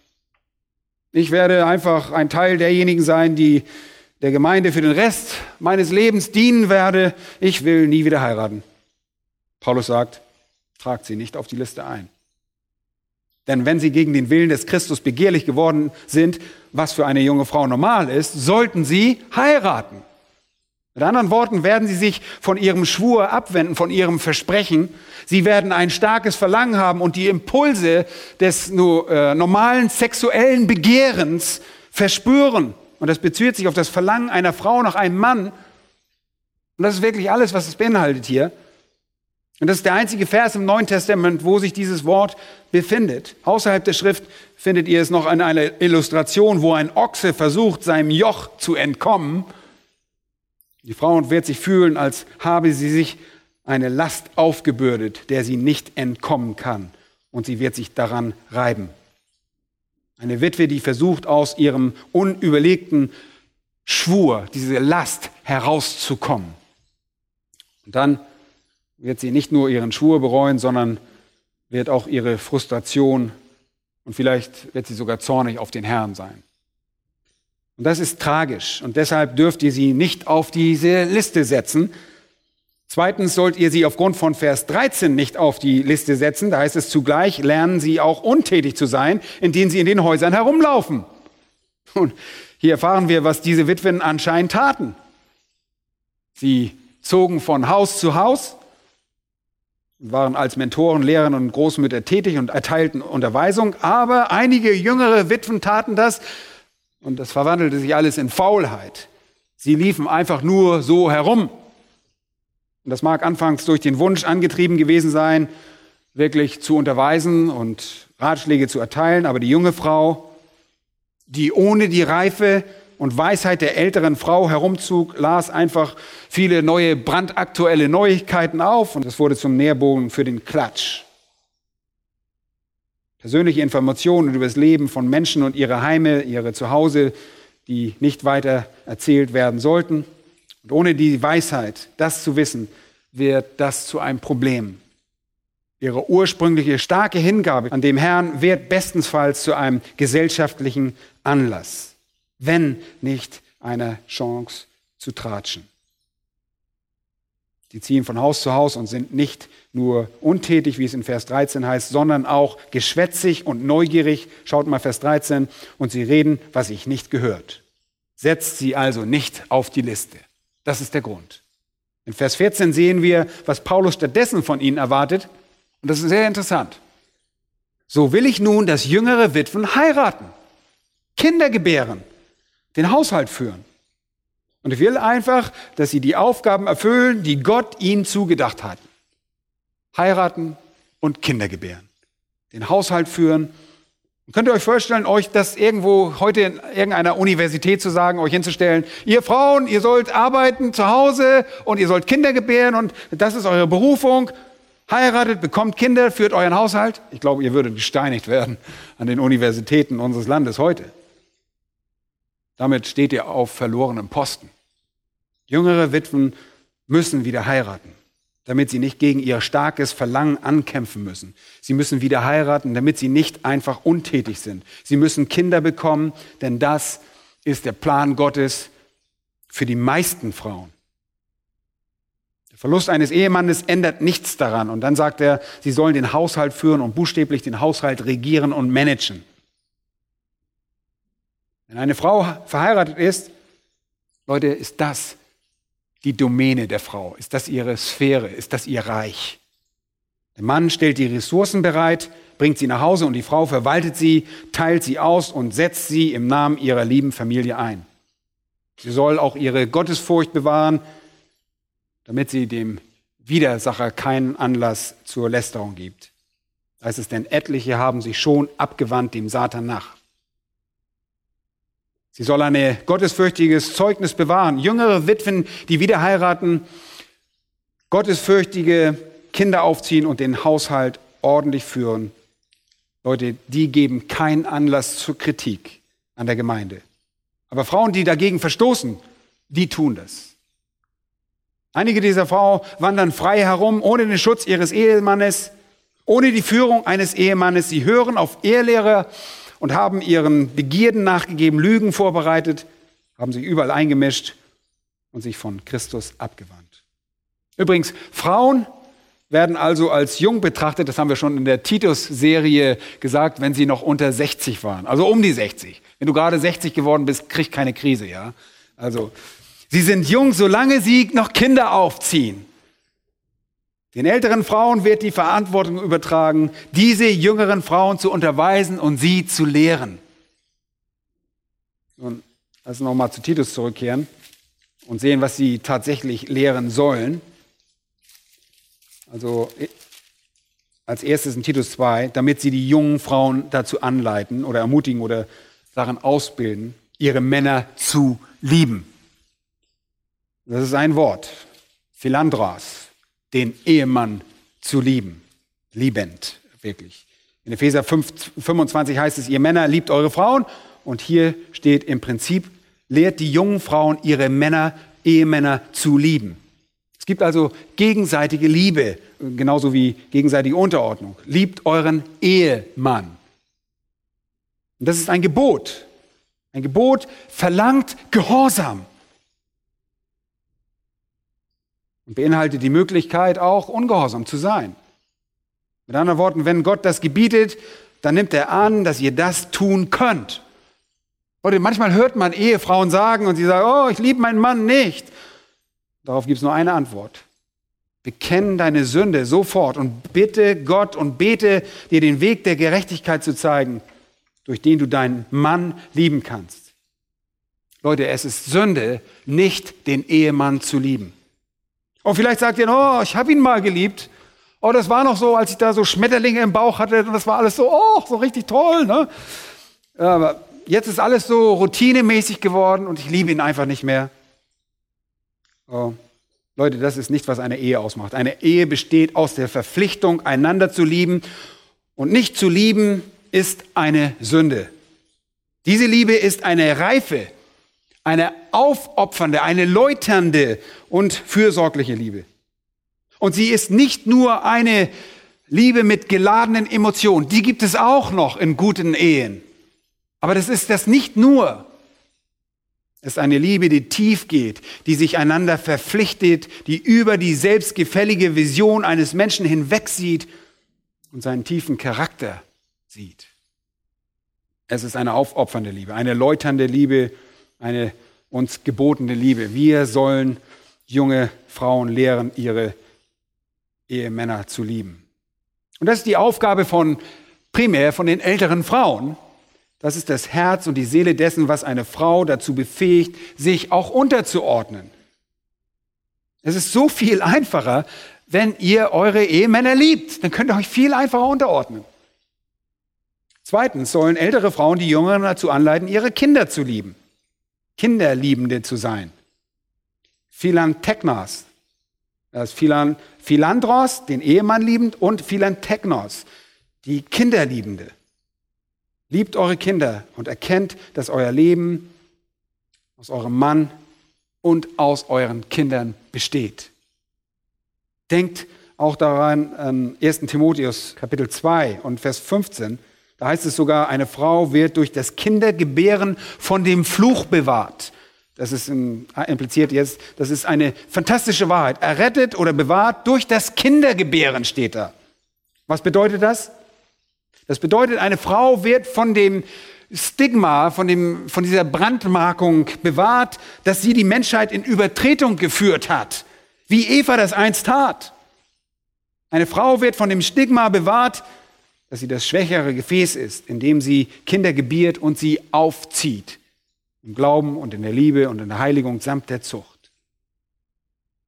Ich werde einfach ein Teil derjenigen sein, die der Gemeinde für den Rest meines Lebens dienen werde. Ich will nie wieder heiraten. Paulus sagt, tragt sie nicht auf die Liste ein. Denn wenn sie gegen den Willen des Christus begehrlich geworden sind, was für eine junge Frau normal ist, sollten sie heiraten. Mit anderen Worten werden sie sich von ihrem Schwur abwenden, von ihrem Versprechen. Sie werden ein starkes Verlangen haben und die Impulse des normalen sexuellen Begehrens verspüren. Und das bezieht sich auf das Verlangen einer Frau nach einem Mann. Und das ist wirklich alles, was es beinhaltet hier. Und das ist der einzige Vers im Neuen Testament, wo sich dieses Wort befindet. Außerhalb der Schrift findet ihr es noch in einer Illustration, wo ein Ochse versucht, seinem Joch zu entkommen. Die Frau wird sich fühlen, als habe sie sich eine Last aufgebürdet, der sie nicht entkommen kann. Und sie wird sich daran reiben. Eine Witwe, die versucht, aus ihrem unüberlegten Schwur, diese Last herauszukommen. Und dann wird sie nicht nur ihren Schwur bereuen, sondern wird auch ihre Frustration und vielleicht wird sie sogar zornig auf den Herrn sein. Und das ist tragisch und deshalb dürft ihr sie nicht auf diese Liste setzen. Zweitens sollt ihr sie aufgrund von Vers 13 nicht auf die Liste setzen. Da heißt es zugleich, lernen sie auch untätig zu sein, indem sie in den Häusern herumlaufen. Und hier erfahren wir, was diese Witwen anscheinend taten. Sie zogen von Haus zu Haus, waren als Mentoren, Lehrerinnen und Großmütter tätig und erteilten Unterweisung. Aber einige jüngere Witwen taten das und das verwandelte sich alles in Faulheit. Sie liefen einfach nur so herum. Und das mag anfangs durch den Wunsch angetrieben gewesen sein, wirklich zu unterweisen und Ratschläge zu erteilen. Aber die junge Frau, die ohne die Reife und Weisheit der älteren Frau herumzog, las einfach viele neue, brandaktuelle Neuigkeiten auf. Und es wurde zum Nährboden für den Klatsch. Persönliche Informationen über das Leben von Menschen und ihre Heime, ihre Zuhause, die nicht weiter erzählt werden sollten. Und ohne die Weisheit, das zu wissen, wird das zu einem Problem. Ihre ursprüngliche starke Hingabe an dem Herrn wird bestensfalls zu einem gesellschaftlichen Anlass, wenn nicht eine Chance zu tratschen. Sie ziehen von Haus zu Haus und sind nicht nur untätig, wie es in Vers 13 heißt, sondern auch geschwätzig und neugierig. Schaut mal Vers 13. Und sie reden, was sich nicht gehört. Setzt sie also nicht auf die Liste. Das ist der Grund. In Vers 14 sehen wir, was Paulus stattdessen von ihnen erwartet. Und das ist sehr interessant. So will ich nun, dass jüngere Witwen heiraten, Kinder gebären, den Haushalt führen. Und ich will einfach, dass sie die Aufgaben erfüllen, die Gott ihnen zugedacht hat. Heiraten und Kinder gebären, den Haushalt führen. Und könnt ihr euch vorstellen, euch das irgendwo heute in irgendeiner Universität zu sagen, euch hinzustellen, ihr Frauen, ihr sollt arbeiten zu Hause und ihr sollt Kinder gebären und das ist eure Berufung. Heiratet, bekommt Kinder, führt euren Haushalt. Ich glaube, ihr würdet gesteinigt werden an den Universitäten unseres Landes heute. Damit steht ihr auf verlorenem Posten. Jüngere Witwen müssen wieder heiraten, damit sie nicht gegen ihr starkes Verlangen ankämpfen müssen. Sie müssen wieder heiraten, damit sie nicht einfach untätig sind. Sie müssen Kinder bekommen, denn das ist der Plan Gottes für die meisten Frauen. Der Verlust eines Ehemannes ändert nichts daran. Und dann sagt er, sie sollen den Haushalt führen und buchstäblich den Haushalt regieren und managen. Wenn eine Frau verheiratet ist, Leute, ist das die Domäne der Frau? Ist das ihre Sphäre? Ist das ihr Reich? Der Mann stellt die Ressourcen bereit, bringt sie nach Hause und die Frau verwaltet sie, teilt sie aus und setzt sie im Namen ihrer lieben Familie ein. Sie soll auch ihre Gottesfurcht bewahren, damit sie dem Widersacher keinen Anlass zur Lästerung gibt. Da heißt es, denn etliche haben sich schon abgewandt dem Satan nach. Sie soll ein gottesfürchtiges Zeugnis bewahren. Jüngere Witwen, die wieder heiraten, gottesfürchtige Kinder aufziehen und den Haushalt ordentlich führen. Leute, die geben keinen Anlass zur Kritik an der Gemeinde. Aber Frauen, die dagegen verstoßen, die tun das. Einige dieser Frauen wandern frei herum, ohne den Schutz ihres Ehemannes, ohne die Führung eines Ehemannes. Sie hören auf Ehelehrer und haben ihren Begierden nachgegeben, Lügen vorbereitet, haben sich überall eingemischt und sich von Christus abgewandt. Übrigens, Frauen werden also als jung betrachtet, das haben wir schon in der Titus-Serie gesagt, wenn sie noch unter 60 waren, also um die 60. Wenn du gerade 60 geworden bist, krieg keine Krise, ja? Also, sie sind jung, solange sie noch Kinder aufziehen. Den älteren Frauen wird die Verantwortung übertragen, diese jüngeren Frauen zu unterweisen und sie zu lehren. Nun, lass uns nochmal zu Titus zurückkehren und sehen, was sie tatsächlich lehren sollen. Also als erstes in Titus 2, damit sie die jungen Frauen dazu anleiten oder ermutigen oder daran ausbilden, ihre Männer zu lieben. Das ist ein Wort, Philandros, den Ehemann zu lieben, liebend, wirklich. In Epheser 5:25 heißt es, ihr Männer liebt eure Frauen. Und hier steht im Prinzip, lehrt die jungen Frauen ihre Männer, Ehemänner zu lieben. Es gibt also gegenseitige Liebe, genauso wie gegenseitige Unterordnung. Liebt euren Ehemann. Und das ist ein Gebot. Ein Gebot verlangt Gehorsam. Und beinhaltet die Möglichkeit, auch ungehorsam zu sein. Mit anderen Worten, wenn Gott das gebietet, dann nimmt er an, dass ihr das tun könnt. Oder manchmal hört man Ehefrauen sagen und sie sagen, oh, ich liebe meinen Mann nicht. Darauf gibt es nur eine Antwort. Bekenn deine Sünde sofort und bitte Gott und bete dir den Weg der Gerechtigkeit zu zeigen, durch den du deinen Mann lieben kannst. Leute, es ist Sünde, nicht den Ehemann zu lieben. Und vielleicht sagt ihr, oh, ich habe ihn mal geliebt. Oh, das war noch so, als ich da so Schmetterlinge im Bauch hatte und das war alles so, oh, so richtig toll. Ne? Aber jetzt ist alles so routinemäßig geworden und ich liebe ihn einfach nicht mehr. Oh. Leute, das ist nicht, was eine Ehe ausmacht. Eine Ehe besteht aus der Verpflichtung, einander zu lieben. Und nicht zu lieben ist eine Sünde. Diese Liebe ist eine reife, eine aufopfernde, eine läuternde und fürsorgliche Liebe. Und sie ist nicht nur eine Liebe mit geladenen Emotionen. Die gibt es auch noch in guten Ehen. Aber das ist das nicht nur. Es ist eine Liebe, die tief geht, die sich einander verpflichtet, die über die selbstgefällige Vision eines Menschen hinwegsieht und seinen tiefen Charakter sieht. Es ist eine aufopfernde Liebe, eine läuternde Liebe, eine uns gebotene Liebe. Wir sollen junge Frauen lehren, ihre Ehemänner zu lieben. Und das ist die Aufgabe primär von den älteren Frauen. Das ist das Herz und die Seele dessen, was eine Frau dazu befähigt, sich auch unterzuordnen. Es ist so viel einfacher, wenn ihr eure Ehemänner liebt. Dann könnt ihr euch viel einfacher unterordnen. Zweitens sollen ältere Frauen die Jüngeren dazu anleiten, ihre Kinder zu lieben. Kinderliebende zu sein. Philanteknos. Das ist Philandros, den Ehemann liebend, und Philanteknos, die Kinderliebende. Liebt eure Kinder und erkennt, dass euer Leben aus eurem Mann und aus euren Kindern besteht. Denkt auch daran an 1. Timotheus Kapitel 2 und Vers 15. Da heißt es sogar, eine Frau wird durch das Kindergebären von dem Fluch bewahrt. Das ist impliziert jetzt, das ist eine fantastische Wahrheit. Errettet oder bewahrt durch das Kindergebären steht da. Was bedeutet das? Das bedeutet, eine Frau wird von dem Stigma, von dieser Brandmarkung bewahrt, dass sie die Menschheit in Übertretung geführt hat, wie Eva das einst tat. Eine Frau wird von dem Stigma bewahrt, dass sie das schwächere Gefäß ist, in dem sie Kinder gebiert und sie aufzieht. Im Glauben und in der Liebe und in der Heiligung samt der Zucht.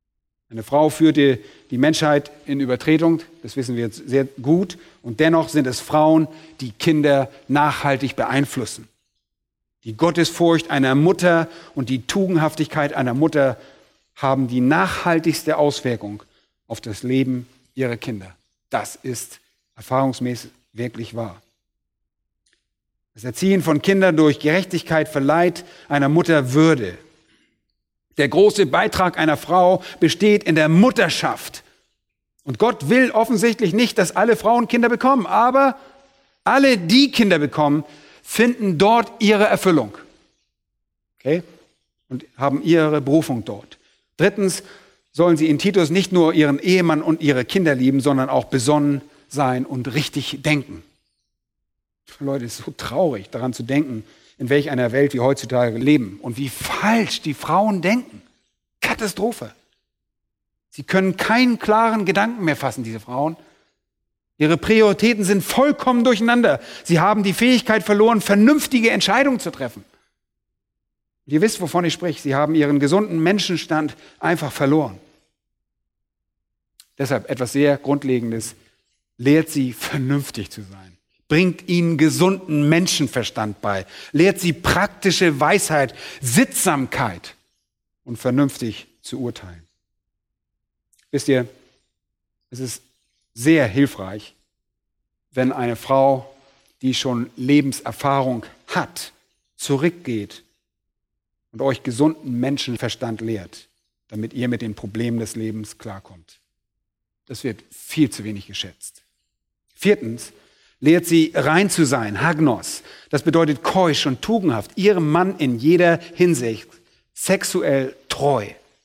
Eine Frau führte die Menschheit in Übertretung, das wissen wir jetzt sehr gut. Und dennoch sind es Frauen, die Kinder nachhaltig beeinflussen. Die Gottesfurcht einer Mutter und die Tugendhaftigkeit einer Mutter haben die nachhaltigste Auswirkung auf das Leben ihrer Kinder. Das ist erfahrungsmäßig wirklich wahr. Das Erziehen von Kindern durch Gerechtigkeit verleiht einer Mutter Würde. Der große Beitrag einer Frau besteht in der Mutterschaft. Und Gott will offensichtlich nicht, dass alle Frauen Kinder bekommen, aber alle, die Kinder bekommen, finden dort ihre Erfüllung. Okay? Und haben ihre Berufung dort. Drittens sollen sie in Titus nicht nur ihren Ehemann und ihre Kinder lieben, sondern auch besonnen sein und richtig denken. Leute, es ist so traurig, daran zu denken, in welch einer Welt wir heutzutage leben und wie falsch die Frauen denken. Katastrophe. Sie können keinen klaren Gedanken mehr fassen, diese Frauen. Ihre Prioritäten sind vollkommen durcheinander. Sie haben die Fähigkeit verloren, vernünftige Entscheidungen zu treffen. Und ihr wisst, wovon ich spreche. Sie haben ihren gesunden Menschenstand einfach verloren. Deshalb etwas sehr Grundlegendes. Lehrt sie, vernünftig zu sein. Bringt ihnen gesunden Menschenverstand bei. Lehrt sie praktische Weisheit, Sittsamkeit und vernünftig zu urteilen. Wisst ihr, es ist sehr hilfreich, wenn eine Frau, die schon Lebenserfahrung hat, zurückgeht und euch gesunden Menschenverstand lehrt, damit ihr mit den Problemen des Lebens klarkommt. Das wird viel zu wenig geschätzt. Viertens, lehrt sie rein zu sein, Hagnos. Das bedeutet keusch und tugendhaft, ihrem Mann in jeder Hinsicht sexuell treu.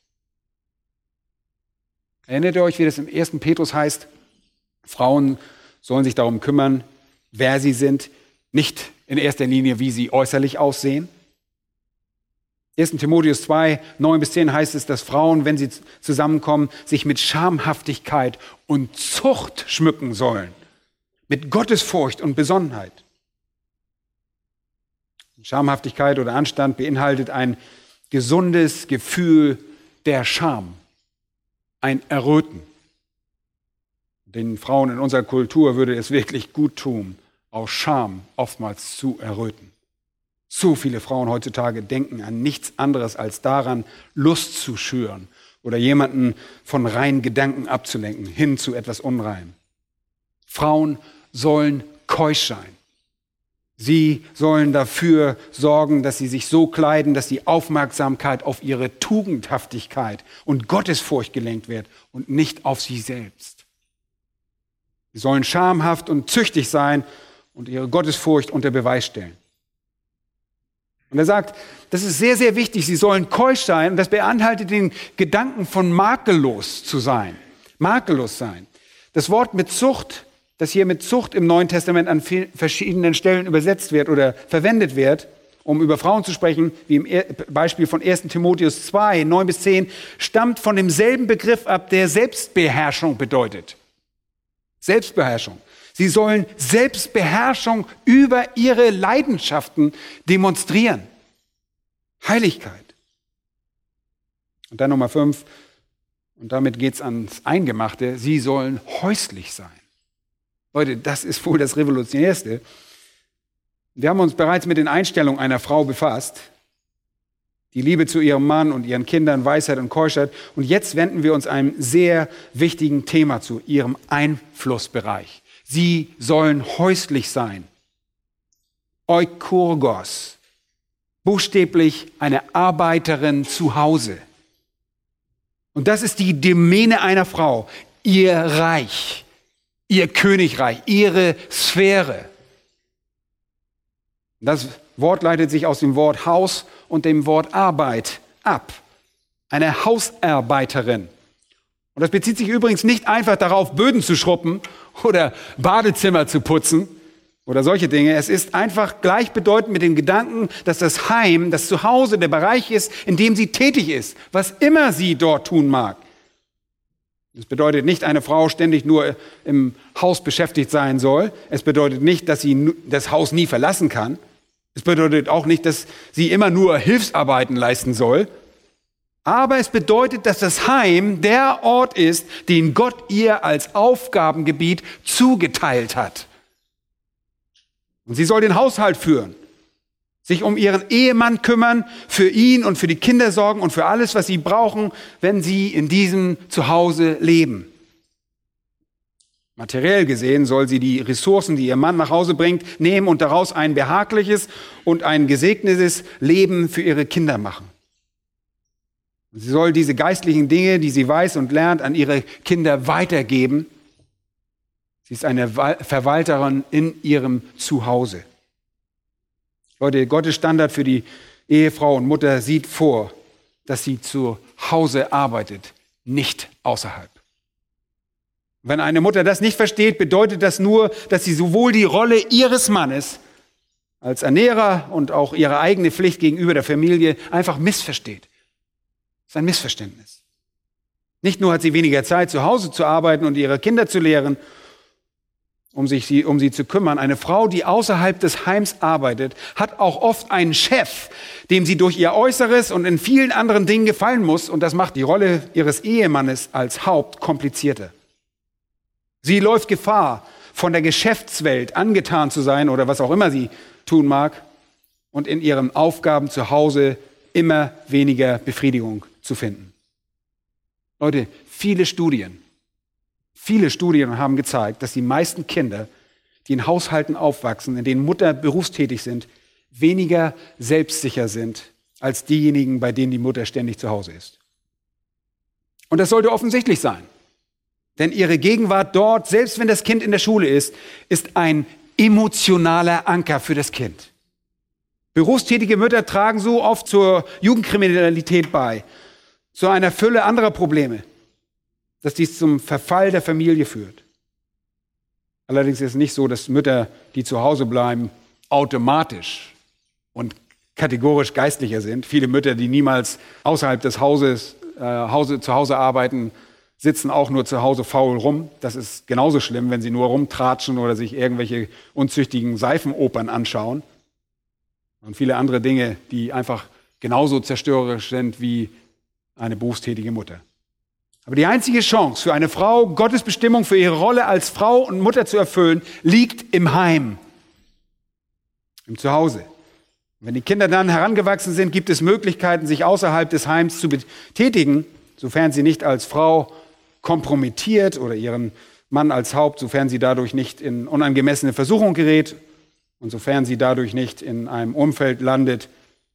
Erinnert ihr euch, wie das im 1. Petrus heißt? Frauen sollen sich darum kümmern, wer sie sind, nicht in erster Linie, wie sie äußerlich aussehen. 1. Timotheus 2, 9-10 heißt es, dass Frauen, wenn sie zusammenkommen, sich mit Schamhaftigkeit und Zucht schmücken sollen. Mit Gottesfurcht und Besonnenheit. Schamhaftigkeit oder Anstand beinhaltet ein gesundes Gefühl der Scham, ein Erröten. Den Frauen in unserer Kultur würde es wirklich gut tun, aus Scham oftmals zu erröten. So viele Frauen heutzutage denken an nichts anderes als daran, Lust zu schüren oder jemanden von reinen Gedanken abzulenken, hin zu etwas Unreinem. Frauen sollen keusch sein. Sie sollen dafür sorgen, dass sie sich so kleiden, dass die Aufmerksamkeit auf ihre Tugendhaftigkeit und Gottesfurcht gelenkt wird und nicht auf sie selbst. Sie sollen schamhaft und züchtig sein und ihre Gottesfurcht unter Beweis stellen. Und er sagt, das ist sehr, sehr wichtig, sie sollen keusch sein und das beinhaltet den Gedanken von makellos zu sein. Makellos sein. Das Wort mit Zucht, das hier mit Zucht im Neuen Testament an verschiedenen Stellen übersetzt wird oder verwendet wird, um über Frauen zu sprechen, wie im Beispiel von 1. Timotheus 2, 9-10, stammt von demselben Begriff ab, der Selbstbeherrschung bedeutet. Selbstbeherrschung. Sie sollen Selbstbeherrschung über ihre Leidenschaften demonstrieren. Heiligkeit. Und dann Nummer 5, und damit geht's ans Eingemachte, sie sollen häuslich sein. Leute, das ist wohl das Revolutionärste. Wir haben uns bereits mit den Einstellungen einer Frau befasst. Die Liebe zu ihrem Mann und ihren Kindern, Weisheit und Keuschheit. Und jetzt wenden wir uns einem sehr wichtigen Thema zu, ihrem Einflussbereich. Sie sollen häuslich sein. Oikurgos. Buchstäblich eine Arbeiterin zu Hause. Und das ist die Domäne einer Frau. Ihr Reich, ihr Königreich, ihre Sphäre. Das Wort leitet sich aus dem Wort Haus und dem Wort Arbeit ab. Eine Hausarbeiterin. Und das bezieht sich übrigens nicht einfach darauf, Böden zu schrubben oder Badezimmer zu putzen oder solche Dinge. Es ist einfach gleichbedeutend mit dem Gedanken, dass das Heim, das Zuhause, der Bereich ist, in dem sie tätig ist, was immer sie dort tun mag. Das bedeutet nicht, eine Frau ständig nur im Haus beschäftigt sein soll. Es bedeutet nicht, dass sie das Haus nie verlassen kann. Es bedeutet auch nicht, dass sie immer nur Hilfsarbeiten leisten soll. Aber es bedeutet, dass das Heim der Ort ist, den Gott ihr als Aufgabengebiet zugeteilt hat. Und sie soll den Haushalt führen, sich um ihren Ehemann kümmern, für ihn und für die Kinder sorgen und für alles, was sie brauchen, wenn sie in diesem Zuhause leben. Materiell gesehen soll sie die Ressourcen, die ihr Mann nach Hause bringt, nehmen und daraus ein behagliches und ein gesegnetes Leben für ihre Kinder machen. Sie soll diese geistlichen Dinge, die sie weiß und lernt, an ihre Kinder weitergeben. Sie ist eine Verwalterin in ihrem Zuhause. Leute, Gottes Standard für die Ehefrau und Mutter sieht vor, dass sie zu Hause arbeitet, nicht außerhalb. Wenn eine Mutter das nicht versteht, bedeutet das nur, dass sie sowohl die Rolle ihres Mannes als Ernährer und auch ihre eigene Pflicht gegenüber der Familie einfach missversteht. Das ist ein Missverständnis. Nicht nur hat sie weniger Zeit, zu Hause zu arbeiten und ihre Kinder zu lehren, um sie zu kümmern. Eine Frau, die außerhalb des Heims arbeitet, hat auch oft einen Chef, dem sie durch ihr Äußeres und in vielen anderen Dingen gefallen muss. Und das macht die Rolle ihres Ehemannes als Haupt komplizierter. Sie läuft Gefahr, von der Geschäftswelt angetan zu sein oder was auch immer sie tun mag und in ihren Aufgaben zu Hause immer weniger Befriedigung zu finden. Leute, viele Studien haben gezeigt, dass die meisten Kinder, die in Haushalten aufwachsen, in denen Mutter berufstätig sind, weniger selbstsicher sind als diejenigen, bei denen die Mutter ständig zu Hause ist. Und das sollte offensichtlich sein. Denn ihre Gegenwart dort, selbst wenn das Kind in der Schule ist ein emotionaler Anker für das Kind. Berufstätige Mütter tragen so oft zur Jugendkriminalität bei, zu einer Fülle anderer Probleme, dass dies zum Verfall der Familie führt. Allerdings ist es nicht so, dass Mütter, die zu Hause bleiben, automatisch und kategorisch geistlicher sind. Viele Mütter, die niemals außerhalb des Hauses zu Hause arbeiten, sitzen auch nur zu Hause faul rum. Das ist genauso schlimm, wenn sie nur rumtratschen oder sich irgendwelche unzüchtigen Seifenopern anschauen. Und viele andere Dinge, die einfach genauso zerstörerisch sind wie eine berufstätige Mutter. Aber die einzige Chance für eine Frau, Gottes Bestimmung für ihre Rolle als Frau und Mutter zu erfüllen, liegt im Heim, im Zuhause. Und wenn die Kinder dann herangewachsen sind, gibt es Möglichkeiten, sich außerhalb des Heims zu betätigen, sofern sie nicht als Frau kompromittiert oder ihren Mann als Haupt, sofern sie dadurch nicht in unangemessene Versuchung gerät und sofern sie dadurch nicht in einem Umfeld landet,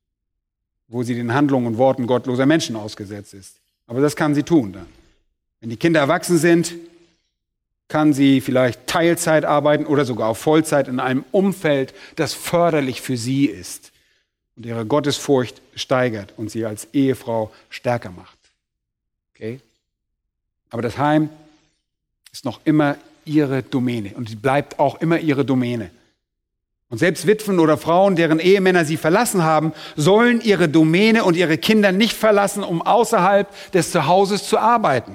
wo sie den Handlungen und Worten gottloser Menschen ausgesetzt ist. Aber das kann sie tun dann. Wenn die Kinder erwachsen sind, kann sie vielleicht Teilzeit arbeiten oder sogar auf Vollzeit in einem Umfeld, das förderlich für sie ist und ihre Gottesfurcht steigert und sie als Ehefrau stärker macht. Okay? Aber das Heim ist noch immer ihre Domäne und sie bleibt auch immer ihre Domäne. Und selbst Witwen oder Frauen, deren Ehemänner sie verlassen haben, sollen ihre Domäne und ihre Kinder nicht verlassen, um außerhalb des Zuhauses zu arbeiten.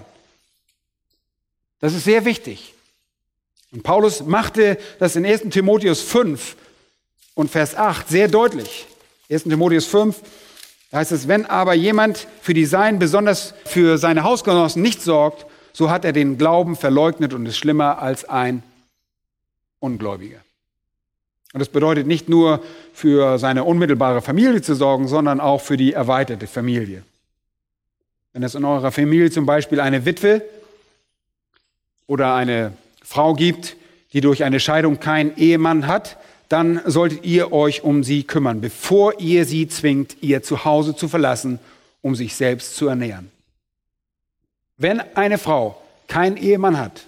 Das ist sehr wichtig. Und Paulus machte das in 1. Timotheus 5 und Vers 8 sehr deutlich. 1. Timotheus 5, da heißt es, wenn aber jemand für die Seinen, besonders für seine Hausgenossen, nicht sorgt, so hat er den Glauben verleugnet und ist schlimmer als ein Ungläubiger. Und das bedeutet nicht nur für seine unmittelbare Familie zu sorgen, sondern auch für die erweiterte Familie. Wenn es in eurer Familie zum Beispiel eine Witwe oder eine Frau gibt, die durch eine Scheidung keinen Ehemann hat, dann solltet ihr euch um sie kümmern, bevor ihr sie zwingt, ihr Zuhause zu verlassen, um sich selbst zu ernähren. Wenn eine Frau keinen Ehemann hat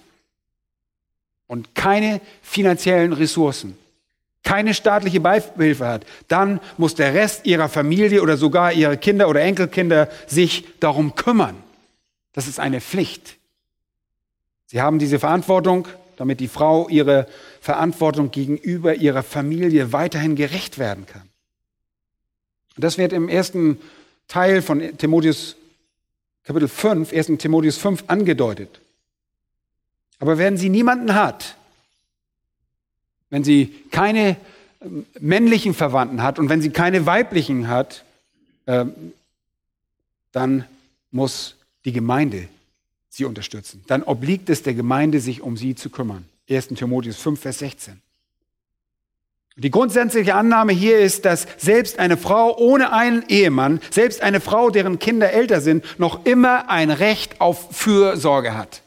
und keine finanziellen Ressourcen, keine staatliche Beihilfe hat, dann muss der Rest ihrer Familie oder sogar ihre Kinder oder Enkelkinder sich darum kümmern. Das ist eine Pflicht. Sie haben diese Verantwortung, damit die Frau ihre Verantwortung gegenüber ihrer Familie weiterhin gerecht werden kann. Und das wird im ersten Teil von Timotheus Kapitel 5, 1. Timotheus 5 angedeutet. Aber wenn sie niemanden hat, wenn sie keine männlichen Verwandten hat und wenn sie keine weiblichen hat, dann muss die Gemeinde sie unterstützen. Dann obliegt es der Gemeinde, sich um sie zu kümmern. 1. Timotheus 5, Vers 16. Die grundsätzliche Annahme hier ist, dass selbst eine Frau ohne einen Ehemann, selbst eine Frau, deren Kinder älter sind, noch immer ein Recht auf Fürsorge hat.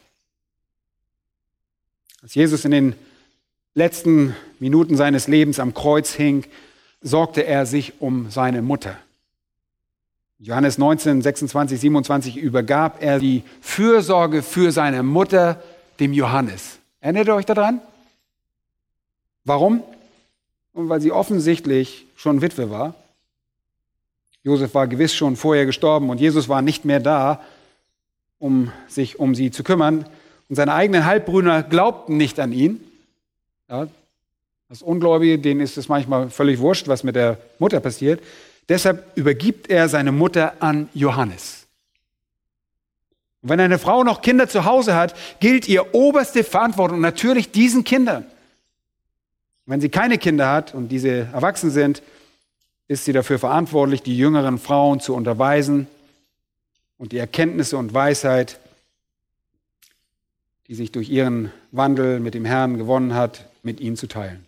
Als Jesus in den letzten Minuten seines Lebens am Kreuz hing, sorgte er sich um seine Mutter. Johannes 19, 26, 27 übergab er die Fürsorge für seine Mutter dem Johannes. Erinnert ihr euch daran? Warum? Und weil sie offensichtlich schon Witwe war. Josef war gewiss schon vorher gestorben und Jesus war nicht mehr da, um sich um sie zu kümmern. Und seine eigenen Halbbrüder glaubten nicht an ihn. Ja, das Ungläubige, denen ist es manchmal völlig wurscht, was mit der Mutter passiert. Deshalb übergibt er seine Mutter an Johannes. Und wenn eine Frau noch Kinder zu Hause hat, gilt ihr oberste Verantwortung natürlich diesen Kindern. Wenn sie keine Kinder hat und diese erwachsen sind, ist sie dafür verantwortlich, die jüngeren Frauen zu unterweisen und die Erkenntnisse und Weisheit, die sich durch ihren Wandel mit dem Herrn gewonnen hat, mit ihnen zu teilen.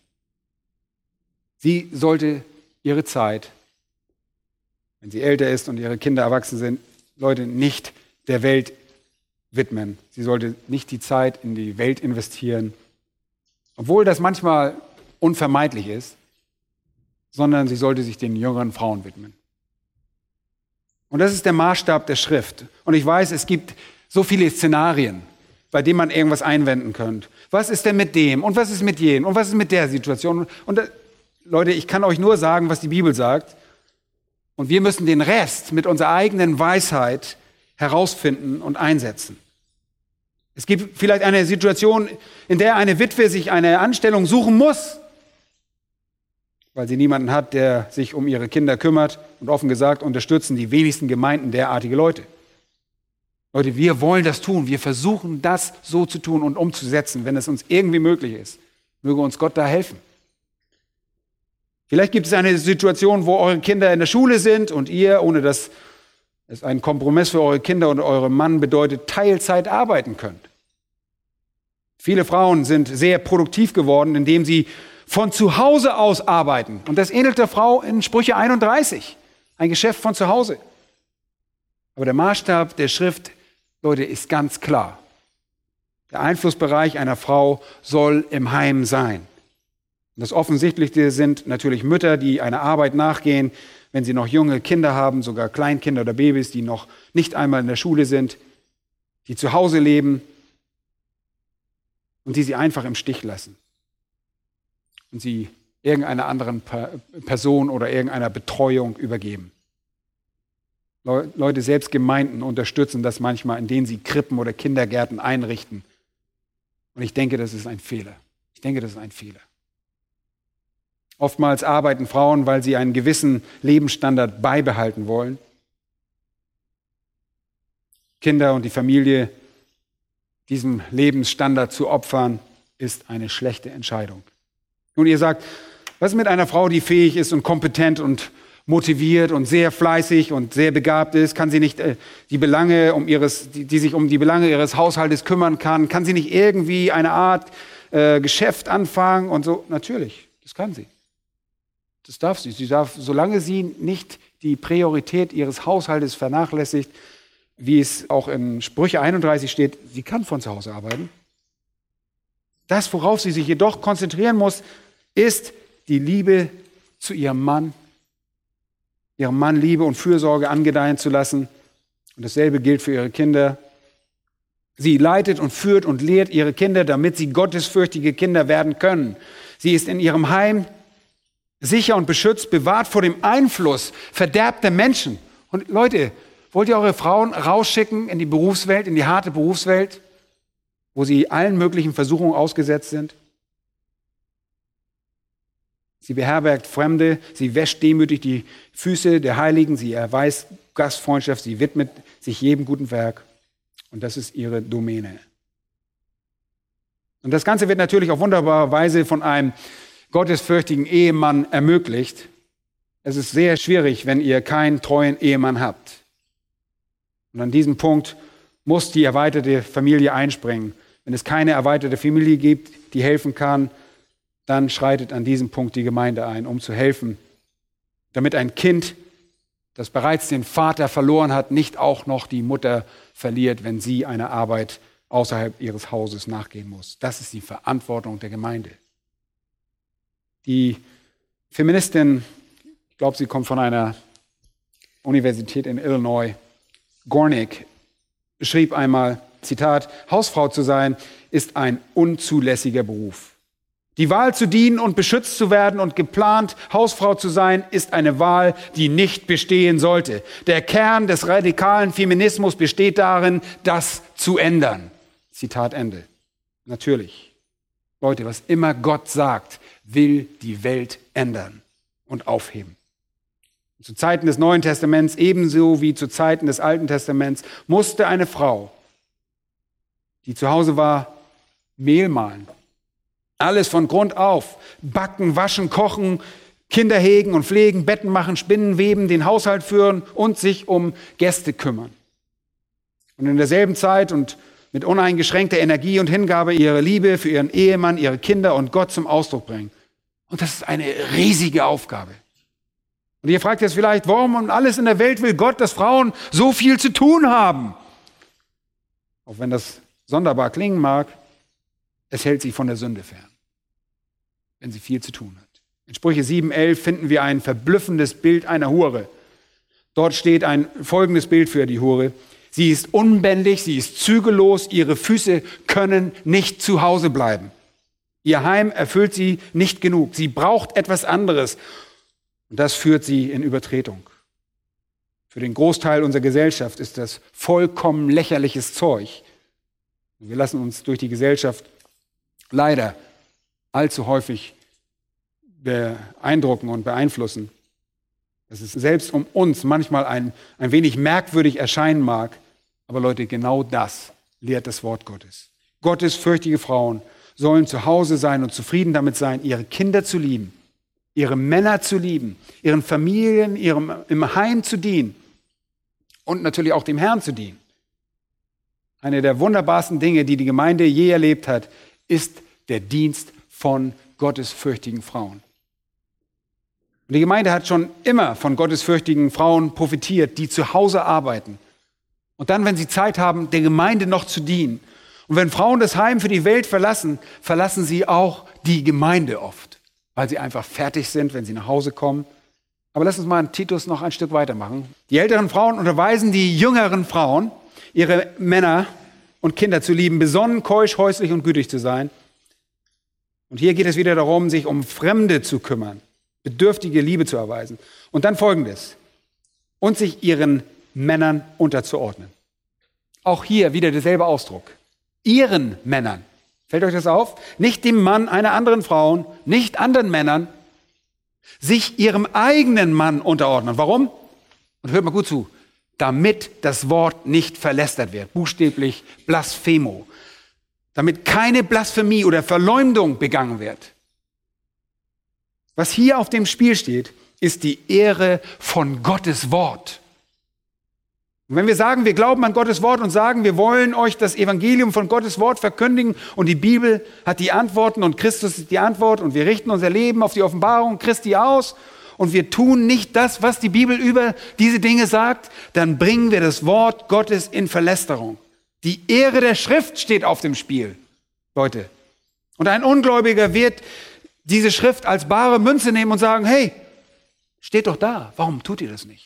Sie sollte ihre Zeit, wenn sie älter ist und ihre Kinder erwachsen sind, Leute, nicht der Welt widmen. Sie sollte nicht die Zeit in die Welt investieren, obwohl das manchmal unvermeidlich ist, sondern sie sollte sich den jüngeren Frauen widmen. Und das ist der Maßstab der Schrift. Und ich weiß, es gibt so viele Szenarien, bei denen man irgendwas einwenden könnte. Was ist denn mit dem? Und was ist mit jenem? Und was ist mit der Situation? Und Leute, ich kann euch nur sagen, was die Bibel sagt. Und wir müssen den Rest mit unserer eigenen Weisheit herausfinden und einsetzen. Es gibt vielleicht eine Situation, in der eine Witwe sich eine Anstellung suchen muss, weil sie niemanden hat, der sich um ihre Kinder kümmert. Und offen gesagt unterstützen die wenigsten Gemeinden derartige Leute. Leute, wir wollen das tun. Wir versuchen das so zu tun und umzusetzen, wenn es uns irgendwie möglich ist. Möge uns Gott da helfen. Vielleicht gibt es eine Situation, wo eure Kinder in der Schule sind und ihr, ohne dass es einen Kompromiss für eure Kinder und euren Mann bedeutet, Teilzeit arbeiten könnt. Viele Frauen sind sehr produktiv geworden, indem sie von zu Hause aus arbeiten. Und das ähnelt der Frau in Sprüche 31. Ein Geschäft von zu Hause. Aber der Maßstab der Schrift, Leute, ist ganz klar. Der Einflussbereich einer Frau soll im Heim sein. Und das Offensichtlichste sind natürlich Mütter, die einer Arbeit nachgehen, wenn sie noch junge Kinder haben, sogar Kleinkinder oder Babys, die noch nicht einmal in der Schule sind, die zu Hause leben und die sie einfach im Stich lassen. Und sie irgendeiner anderen Person oder irgendeiner Betreuung übergeben. Leute, selbst Gemeinden unterstützen das manchmal, indem sie Krippen oder Kindergärten einrichten. Und ich denke, das ist ein Fehler. Oftmals arbeiten Frauen, weil sie einen gewissen Lebensstandard beibehalten wollen. Kinder und die Familie diesem Lebensstandard zu opfern, ist eine schlechte Entscheidung. Nun, ihr sagt, was ist mit einer Frau, die fähig ist und kompetent und motiviert und sehr fleißig und sehr begabt ist? Kann sie nicht die sich um die Belange ihres Haushaltes kümmern kann sie nicht irgendwie eine Art Geschäft anfangen und so? Natürlich, das kann sie. Das darf sie. Sie darf, solange sie nicht die Priorität ihres Haushaltes vernachlässigt, wie es auch in Sprüche 31 steht, sie kann von zu Hause arbeiten. Das, worauf sie sich jedoch konzentrieren muss, ist die Liebe zu ihrem Mann Liebe und Fürsorge angedeihen zu lassen. Und dasselbe gilt für ihre Kinder. Sie leitet und führt und lehrt ihre Kinder, damit sie gottesfürchtige Kinder werden können. Sie ist in ihrem Heim sicher und beschützt, bewahrt vor dem Einfluss verderbter Menschen. Und Leute, wollt ihr eure Frauen rausschicken in die Berufswelt, in die harte Berufswelt, wo sie allen möglichen Versuchungen ausgesetzt sind? Sie beherbergt Fremde, sie wäscht demütig die Füße der Heiligen, sie erweist Gastfreundschaft, sie widmet sich jedem guten Werk. Und das ist ihre Domäne. Und das Ganze wird natürlich auf wunderbare Weise von einem gottesfürchtigen Ehemann ermöglicht. Es ist sehr schwierig, wenn ihr keinen treuen Ehemann habt. Und an diesem Punkt muss die erweiterte Familie einspringen. Wenn es keine erweiterte Familie gibt, die helfen kann, dann schreitet an diesem Punkt die Gemeinde ein, um zu helfen, damit ein Kind, das bereits den Vater verloren hat, nicht auch noch die Mutter verliert, wenn sie einer Arbeit außerhalb ihres Hauses nachgehen muss. Das ist die Verantwortung der Gemeinde. Die Feministin, ich glaube, sie kommt von einer Universität in Illinois, Gornick, schrieb einmal, Zitat, Hausfrau zu sein ist ein unzulässiger Beruf. Die Wahl zu dienen und beschützt zu werden und geplant, Hausfrau zu sein, ist eine Wahl, die nicht bestehen sollte. Der Kern des radikalen Feminismus besteht darin, das zu ändern. Zitat Ende. Natürlich. Leute, was immer Gott sagt, will die Welt ändern und aufheben. Zu Zeiten des Neuen Testaments ebenso wie zu Zeiten des Alten Testaments musste eine Frau, die zu Hause war, Mehl mahlen. Alles von Grund auf. Backen, waschen, kochen, Kinder hegen und pflegen, Betten machen, spinnen, weben, den Haushalt führen und sich um Gäste kümmern. Und in derselben Zeit und mit uneingeschränkter Energie und Hingabe ihre Liebe für ihren Ehemann, ihre Kinder und Gott zum Ausdruck bringen. Und das ist eine riesige Aufgabe. Und ihr fragt jetzt vielleicht, warum um alles in der Welt will Gott, dass Frauen so viel zu tun haben? Auch wenn das sonderbar klingen mag, es hält sie von der Sünde fern, wenn sie viel zu tun hat. In Sprüche 7,11 finden wir ein verblüffendes Bild einer Hure. Dort steht ein folgendes Bild für die Hure. Sie ist unbändig, sie ist zügellos, ihre Füße können nicht zu Hause bleiben. Ihr Heim erfüllt sie nicht genug. Sie braucht etwas anderes. Und das führt sie in Übertretung. Für den Großteil unserer Gesellschaft ist das vollkommen lächerliches Zeug. Wir lassen uns durch die Gesellschaft leider allzu häufig beeindrucken und beeinflussen. Dass es selbst um uns manchmal ein wenig merkwürdig erscheinen mag. Aber Leute, genau das lehrt das Wort Gottes. Gottesfürchtige Frauen sollen zu Hause sein und zufrieden damit sein, ihre Kinder zu lieben, ihre Männer zu lieben, ihren Familien, im Heim zu dienen und natürlich auch dem Herrn zu dienen. Eine der wunderbarsten Dinge, die die Gemeinde je erlebt hat, ist der Dienst von gottesfürchtigen Frauen. Und die Gemeinde hat schon immer von gottesfürchtigen Frauen profitiert, die zu Hause arbeiten. Und dann, wenn sie Zeit haben, der Gemeinde noch zu dienen. Und wenn Frauen das Heim für die Welt verlassen, verlassen sie auch die Gemeinde oft, weil sie einfach fertig sind, wenn sie nach Hause kommen. Aber lass uns mal in Titus noch ein Stück weitermachen. Die älteren Frauen unterweisen die jüngeren Frauen, ihre Männer und Kinder zu lieben, besonnen, keusch, häuslich und gütig zu sein. Und hier geht es wieder darum, sich um Fremde zu kümmern, bedürftige Liebe zu erweisen. Und dann Folgendes: und sich ihren Männern unterzuordnen. Auch hier wieder derselbe Ausdruck. Ihren Männern. Fällt euch das auf? Nicht dem Mann einer anderen Frau, nicht anderen Männern, sich ihrem eigenen Mann unterordnen. Warum? Und hört mal gut zu. Damit das Wort nicht verlästert wird. Buchstäblich Blasphemo. Damit keine Blasphemie oder Verleumdung begangen wird. Was hier auf dem Spiel steht, ist die Ehre von Gottes Wort. Und wenn wir sagen, wir glauben an Gottes Wort und sagen, wir wollen euch das Evangelium von Gottes Wort verkündigen und die Bibel hat die Antworten und Christus ist die Antwort und wir richten unser Leben auf die Offenbarung Christi aus und wir tun nicht das, was die Bibel über diese Dinge sagt, dann bringen wir das Wort Gottes in Verlästerung. Die Ehre der Schrift steht auf dem Spiel, Leute. Und ein Ungläubiger wird diese Schrift als bare Münze nehmen und sagen, hey, steht doch da, warum tut ihr das nicht?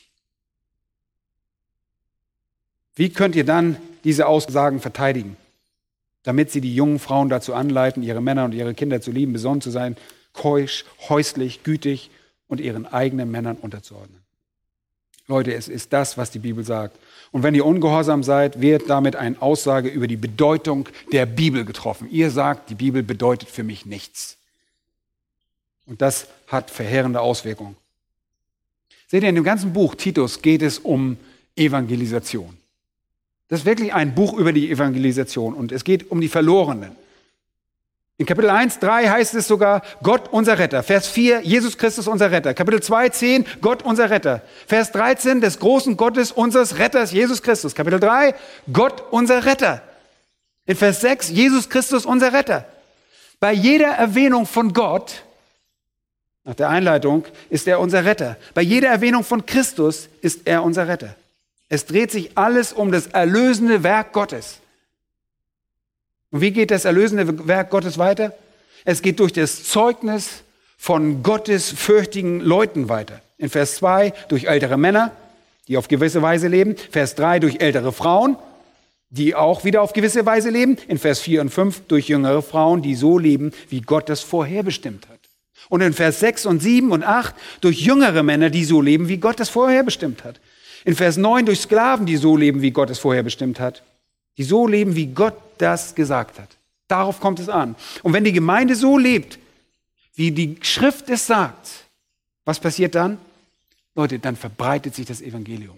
Wie könnt ihr dann diese Aussagen verteidigen, damit sie die jungen Frauen dazu anleiten, ihre Männer und ihre Kinder zu lieben, besonnen zu sein, keusch, häuslich, gütig und ihren eigenen Männern unterzuordnen? Leute, es ist das, was die Bibel sagt. Und wenn ihr ungehorsam seid, wird damit eine Aussage über die Bedeutung der Bibel getroffen. Ihr sagt, die Bibel bedeutet für mich nichts. Und das hat verheerende Auswirkungen. Seht ihr, in dem ganzen Buch Titus geht es um Evangelisation. Das ist wirklich ein Buch über die Evangelisation und es geht um die Verlorenen. In Kapitel 1,3 heißt es sogar, Gott unser Retter. Vers 4, Jesus Christus unser Retter. Kapitel 2,10, Gott unser Retter. Vers 13, des großen Gottes unseres Retters, Jesus Christus. Kapitel 3, Gott unser Retter. In Vers 6, Jesus Christus unser Retter. Bei jeder Erwähnung von Gott, nach der Einleitung, ist er unser Retter. Bei jeder Erwähnung von Christus ist er unser Retter. Es dreht sich alles um das erlösende Werk Gottes. Und wie geht das erlösende Werk Gottes weiter? Es geht durch das Zeugnis von gottesfürchtigen Leuten weiter. In Vers 2 durch ältere Männer, die auf gewisse Weise leben. Vers 3 durch ältere Frauen, die auch wieder auf gewisse Weise leben. In Vers 4 und 5 durch jüngere Frauen, die so leben, wie Gott das vorherbestimmt hat. Und in Vers 6 und 7 und 8 durch jüngere Männer, die so leben, wie Gott das vorherbestimmt hat. In Vers 9 durch Sklaven, die so leben, wie Gott es vorherbestimmt hat. Die so leben, wie Gott das gesagt hat. Darauf kommt es an. Und wenn die Gemeinde so lebt, wie die Schrift es sagt, was passiert dann? Leute, dann verbreitet sich das Evangelium.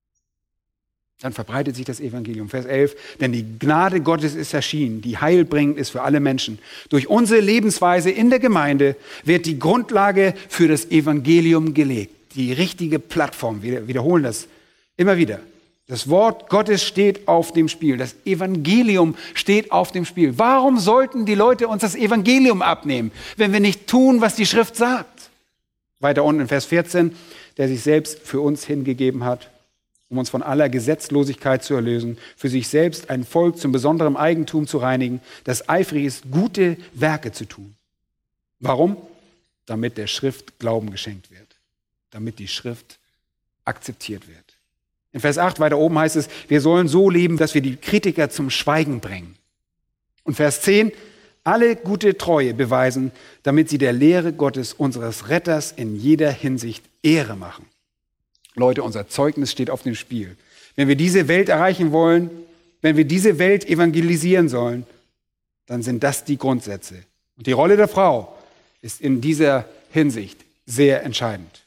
Dann verbreitet sich das Evangelium. Vers 11, denn die Gnade Gottes ist erschienen, die heilbringend ist für alle Menschen. Durch unsere Lebensweise in der Gemeinde wird die Grundlage für das Evangelium gelegt. Die richtige Plattform, wir wiederholen das immer wieder. Das Wort Gottes steht auf dem Spiel. Das Evangelium steht auf dem Spiel. Warum sollten die Leute uns das Evangelium abnehmen, wenn wir nicht tun, was die Schrift sagt? Weiter unten in Vers 14, der sich selbst für uns hingegeben hat, um uns von aller Gesetzlosigkeit zu erlösen, für sich selbst ein Volk zum besonderen Eigentum zu reinigen, das eifrig ist, gute Werke zu tun. Warum? Damit der Schrift Glauben geschenkt wird. Damit die Schrift akzeptiert wird. In Vers 8 weiter oben heißt es, wir sollen so leben, dass wir die Kritiker zum Schweigen bringen. Und Vers 10, alle gute Treue beweisen, damit sie der Lehre Gottes, unseres Retters, in jeder Hinsicht Ehre machen. Leute, unser Zeugnis steht auf dem Spiel. Wenn wir diese Welt erreichen wollen, wenn wir diese Welt evangelisieren sollen, dann sind das die Grundsätze. Und die Rolle der Frau ist in dieser Hinsicht sehr entscheidend.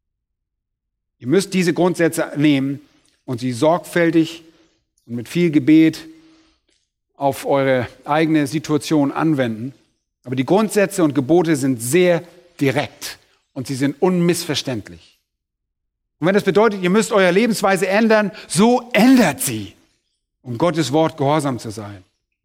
Ihr müsst diese Grundsätze nehmen und sie sorgfältig und mit viel Gebet auf eure eigene Situation anwenden. Aber die Grundsätze und Gebote sind sehr direkt und sie sind unmissverständlich. Und wenn das bedeutet, ihr müsst eure Lebensweise ändern, so ändert sie, um Gottes Wort gehorsam zu sein.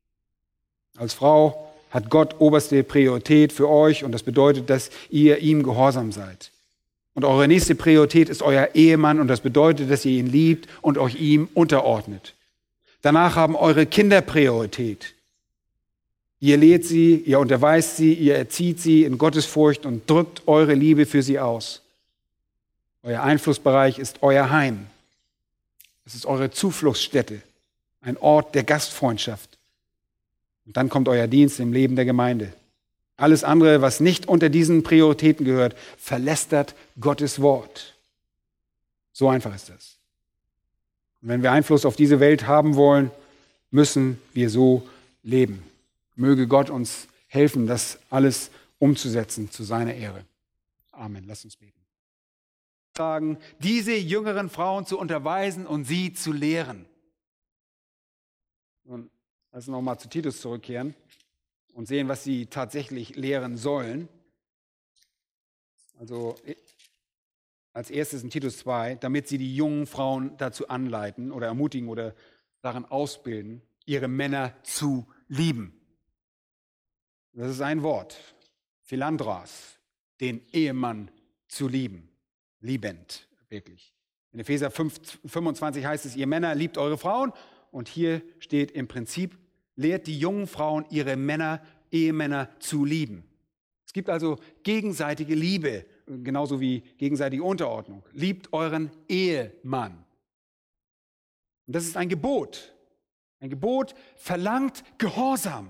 Als Frau hat Gott oberste Priorität für euch und das bedeutet, dass ihr ihm gehorsam seid. Und eure nächste Priorität ist euer Ehemann und das bedeutet, dass ihr ihn liebt und euch ihm unterordnet. Danach haben eure Kinder Priorität. Ihr lehrt sie, ihr unterweist sie, ihr erzieht sie in Gottesfurcht und drückt eure Liebe für sie aus. Euer Einflussbereich ist euer Heim. Es ist eure Zufluchtsstätte, ein Ort der Gastfreundschaft. Und dann kommt euer Dienst im Leben der Gemeinde. Alles andere, was nicht unter diesen Prioritäten gehört, verlästert Gottes Wort. So einfach ist das. Und wenn wir Einfluss auf diese Welt haben wollen, müssen wir so leben. Möge Gott uns helfen, das alles umzusetzen zu seiner Ehre. Amen. Lass uns beten. Diese jüngeren Frauen zu unterweisen und sie zu lehren. Nun, lass uns nochmal zu Titus zurückkehren und sehen, was sie tatsächlich lehren sollen. Also als erstes in Titus 2, damit sie die jungen Frauen dazu anleiten oder ermutigen oder darin ausbilden, ihre Männer zu lieben. Das ist ein Wort, Philandros, den Ehemann zu lieben. Liebend, wirklich. In Epheser 5,25 heißt es, ihr Männer liebt eure Frauen. Und hier steht im Prinzip, lehrt die jungen Frauen ihre Männer, Ehemänner zu lieben. Es gibt also gegenseitige Liebe, genauso wie gegenseitige Unterordnung. Liebt euren Ehemann. Und das ist ein Gebot. Ein Gebot verlangt Gehorsam.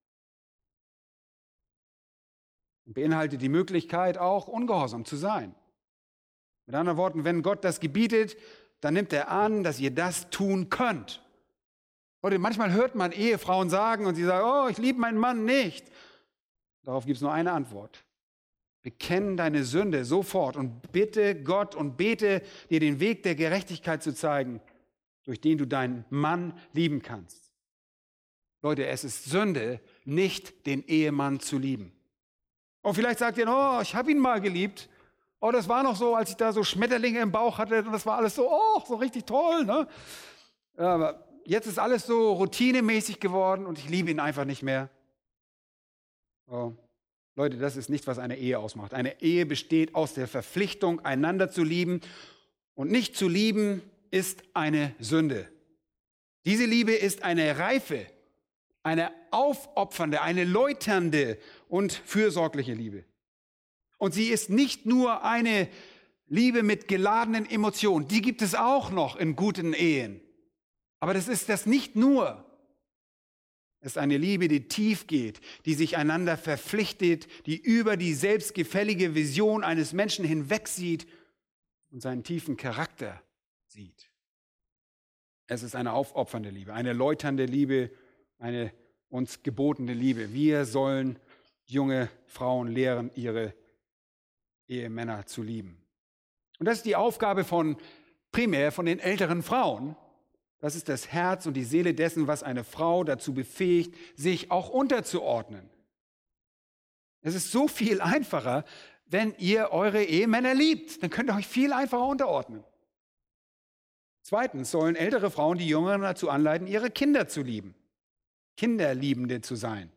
Und beinhaltet die Möglichkeit auch, ungehorsam zu sein. Mit anderen Worten, wenn Gott das gebietet, dann nimmt er an, dass ihr das tun könnt. Oder manchmal hört man Ehefrauen sagen und sie sagen, oh, ich liebe meinen Mann nicht. Darauf gibt es nur eine Antwort. Bekenn deine Sünde sofort und bitte Gott und bete dir den Weg der Gerechtigkeit zu zeigen, durch den du deinen Mann lieben kannst. Leute, es ist Sünde, nicht den Ehemann zu lieben. Und vielleicht sagt ihr, oh, ich habe ihn mal geliebt. Oh, das war noch so, als ich da so Schmetterlinge im Bauch hatte. Und das war alles so, oh, so richtig toll. Ne? Aber jetzt ist alles so routinemäßig geworden und ich liebe ihn einfach nicht mehr. Oh. Leute, das ist nicht, was eine Ehe ausmacht. Eine Ehe besteht aus der Verpflichtung, einander zu lieben. Und nicht zu lieben ist eine Sünde. Diese Liebe ist eine reife, eine aufopfernde, eine läuternde und fürsorgliche Liebe. Und sie ist nicht nur eine Liebe mit geladenen Emotionen. Die gibt es auch noch in guten Ehen. Aber das ist das nicht nur. Es ist eine Liebe, die tief geht, die sich einander verpflichtet, die über die selbstgefällige Vision eines Menschen hinwegsieht und seinen tiefen Charakter sieht. Es ist eine aufopfernde Liebe, eine läuternde Liebe, eine uns gebotene Liebe. Wir sollen junge Frauen lehren, ihre Ehemänner zu lieben. Und das ist die Aufgabe primär von den älteren Frauen. Das ist das Herz und die Seele dessen, was eine Frau dazu befähigt, sich auch unterzuordnen. Es ist so viel einfacher, wenn ihr eure Ehemänner liebt. Dann könnt ihr euch viel einfacher unterordnen. Zweitens sollen ältere Frauen die Jüngeren dazu anleiten, ihre Kinder zu lieben. Kinderliebende zu sein.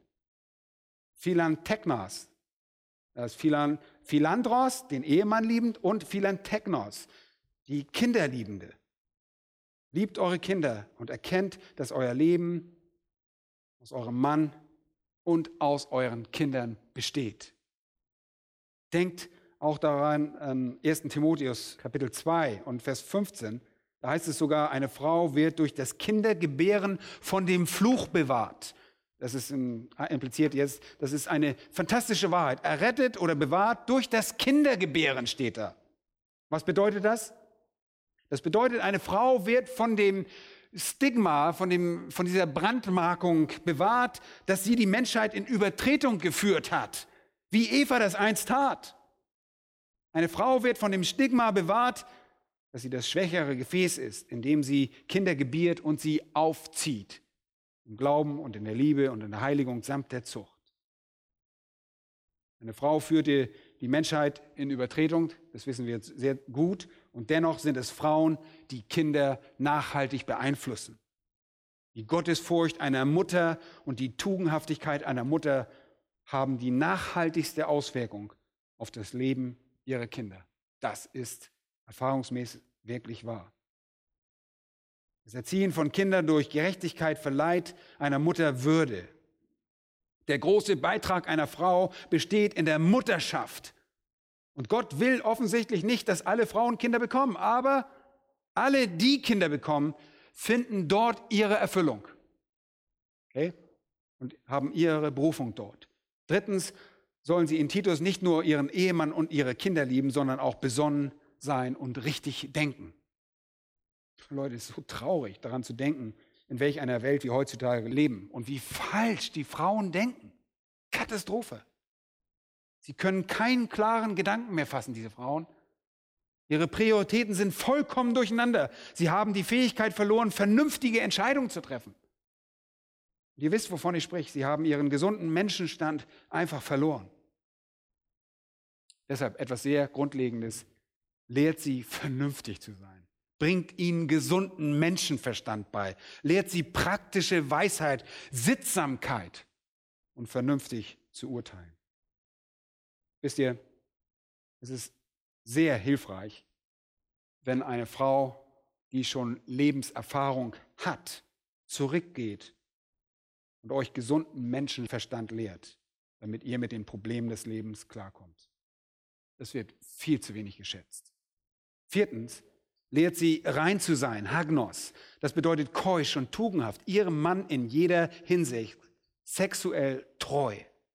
Philanteknos. Das ist Philandros, den Ehemann liebend, und Philanteknos, die Kinderliebende. Liebt eure Kinder und erkennt, dass euer Leben aus eurem Mann und aus euren Kindern besteht. Denkt auch daran, 1. Timotheus Kapitel 2 und Vers 15, da heißt es sogar, eine Frau wird durch das Kindergebären von dem Fluch bewahrt. Das ist impliziert jetzt, das ist eine fantastische Wahrheit. Errettet oder bewahrt durch das Kindergebären steht da. Was bedeutet das? Das bedeutet, eine Frau wird von dem Stigma, von dieser Brandmarkung bewahrt, dass sie die Menschheit in Übertretung geführt hat, wie Eva das einst tat. Eine Frau wird von dem Stigma bewahrt, dass sie das schwächere Gefäß ist, in dem sie Kinder gebiert und sie aufzieht. Im Glauben und in der Liebe und in der Heiligung samt der Zucht. Eine Frau führte die Menschheit in Übertretung, das wissen wir jetzt sehr gut, und dennoch sind es Frauen, die Kinder nachhaltig beeinflussen. Die Gottesfurcht einer Mutter und die Tugendhaftigkeit einer Mutter haben die nachhaltigste Auswirkung auf das Leben ihrer Kinder. Das ist erfahrungsmäßig wirklich wahr. Das Erziehen von Kindern durch Gerechtigkeit verleiht einer Mutter Würde. Der große Beitrag einer Frau besteht in der Mutterschaft. Und Gott will offensichtlich nicht, dass alle Frauen Kinder bekommen, aber alle, die Kinder bekommen, finden dort ihre Erfüllung. Okay? Und haben ihre Berufung dort. Drittens sollen sie in Titus nicht nur ihren Ehemann und ihre Kinder lieben, sondern auch besonnen sein und richtig denken. Leute, es ist so traurig, daran zu denken, in welch einer Welt wir heutzutage leben und wie falsch die Frauen denken. Katastrophe. Sie können keinen klaren Gedanken mehr fassen, diese Frauen. Ihre Prioritäten sind vollkommen durcheinander. Sie haben die Fähigkeit verloren, vernünftige Entscheidungen zu treffen. Und ihr wisst, wovon ich spreche. Sie haben ihren gesunden Menschenstand einfach verloren. Deshalb etwas sehr Grundlegendes. Lehrt sie, vernünftig zu sein. Bringt ihnen gesunden Menschenverstand bei. Lehrt sie praktische Weisheit, Sittsamkeit und vernünftig zu urteilen. Wisst ihr, es ist sehr hilfreich, wenn eine Frau, die schon Lebenserfahrung hat, zurückgeht und euch gesunden Menschenverstand lehrt, damit ihr mit den Problemen des Lebens klarkommt. Das wird viel zu wenig geschätzt. Viertens, lehrt sie rein zu sein, Hagnos. Das bedeutet keusch und tugendhaft, ihrem Mann in jeder Hinsicht sexuell treu.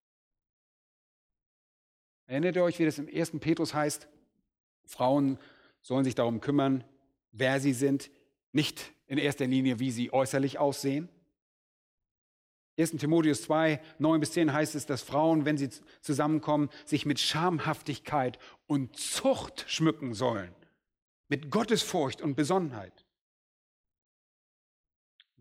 Erinnert ihr euch, wie das im 1. Petrus heißt? Frauen sollen sich darum kümmern, wer sie sind, nicht in erster Linie, wie sie äußerlich aussehen. 1. Timotheus 2, 9-10 heißt es, dass Frauen, wenn sie zusammenkommen, sich mit Schamhaftigkeit und Zucht schmücken sollen. Mit Gottesfurcht und Besonnenheit.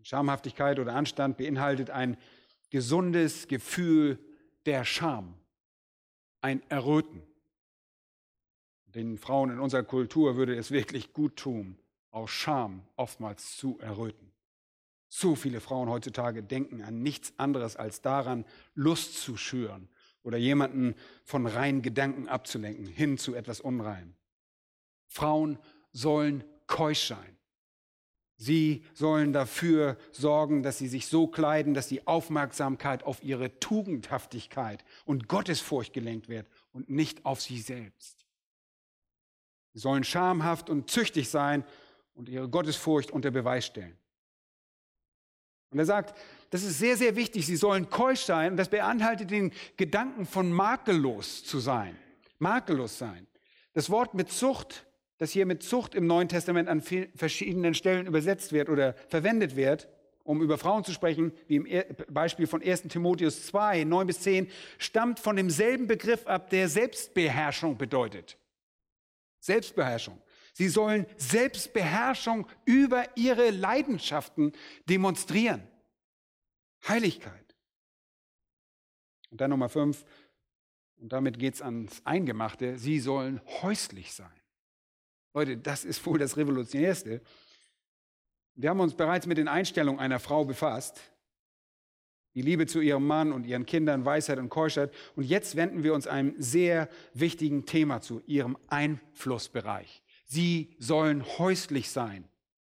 Schamhaftigkeit oder Anstand beinhaltet ein gesundes Gefühl der Scham, ein Erröten. Den Frauen in unserer Kultur würde es wirklich gut tun, aus Scham oftmals zu erröten. So viele Frauen heutzutage denken an nichts anderes als daran, Lust zu schüren oder jemanden von reinen Gedanken abzulenken, hin zu etwas Unreinem. Frauen sollen keusch sein. Sie sollen dafür sorgen, dass sie sich so kleiden, dass die Aufmerksamkeit auf ihre Tugendhaftigkeit und Gottesfurcht gelenkt wird und nicht auf sie selbst. Sie sollen schamhaft und züchtig sein und ihre Gottesfurcht unter Beweis stellen. Und er sagt, das ist sehr, sehr wichtig, sie sollen keusch sein und das beinhaltet den Gedanken von makellos zu sein. Makellos sein. Das Wort mit Zucht, das hier mit Zucht im Neuen Testament an verschiedenen Stellen übersetzt wird oder verwendet wird, um über Frauen zu sprechen, wie im Beispiel von 1. Timotheus 2, 9-10, stammt von demselben Begriff ab, der Selbstbeherrschung bedeutet. Selbstbeherrschung. Sie sollen Selbstbeherrschung über ihre Leidenschaften demonstrieren. Heiligkeit. Und dann Nummer 5, und damit geht's ans Eingemachte, sie sollen häuslich sein. Leute, das ist wohl das Revolutionärste. Wir haben uns bereits mit den Einstellungen einer Frau befasst. Die Liebe zu ihrem Mann und ihren Kindern, Weisheit und Keuschheit. Und jetzt wenden wir uns einem sehr wichtigen Thema zu, ihrem Einflussbereich. Sie sollen häuslich sein.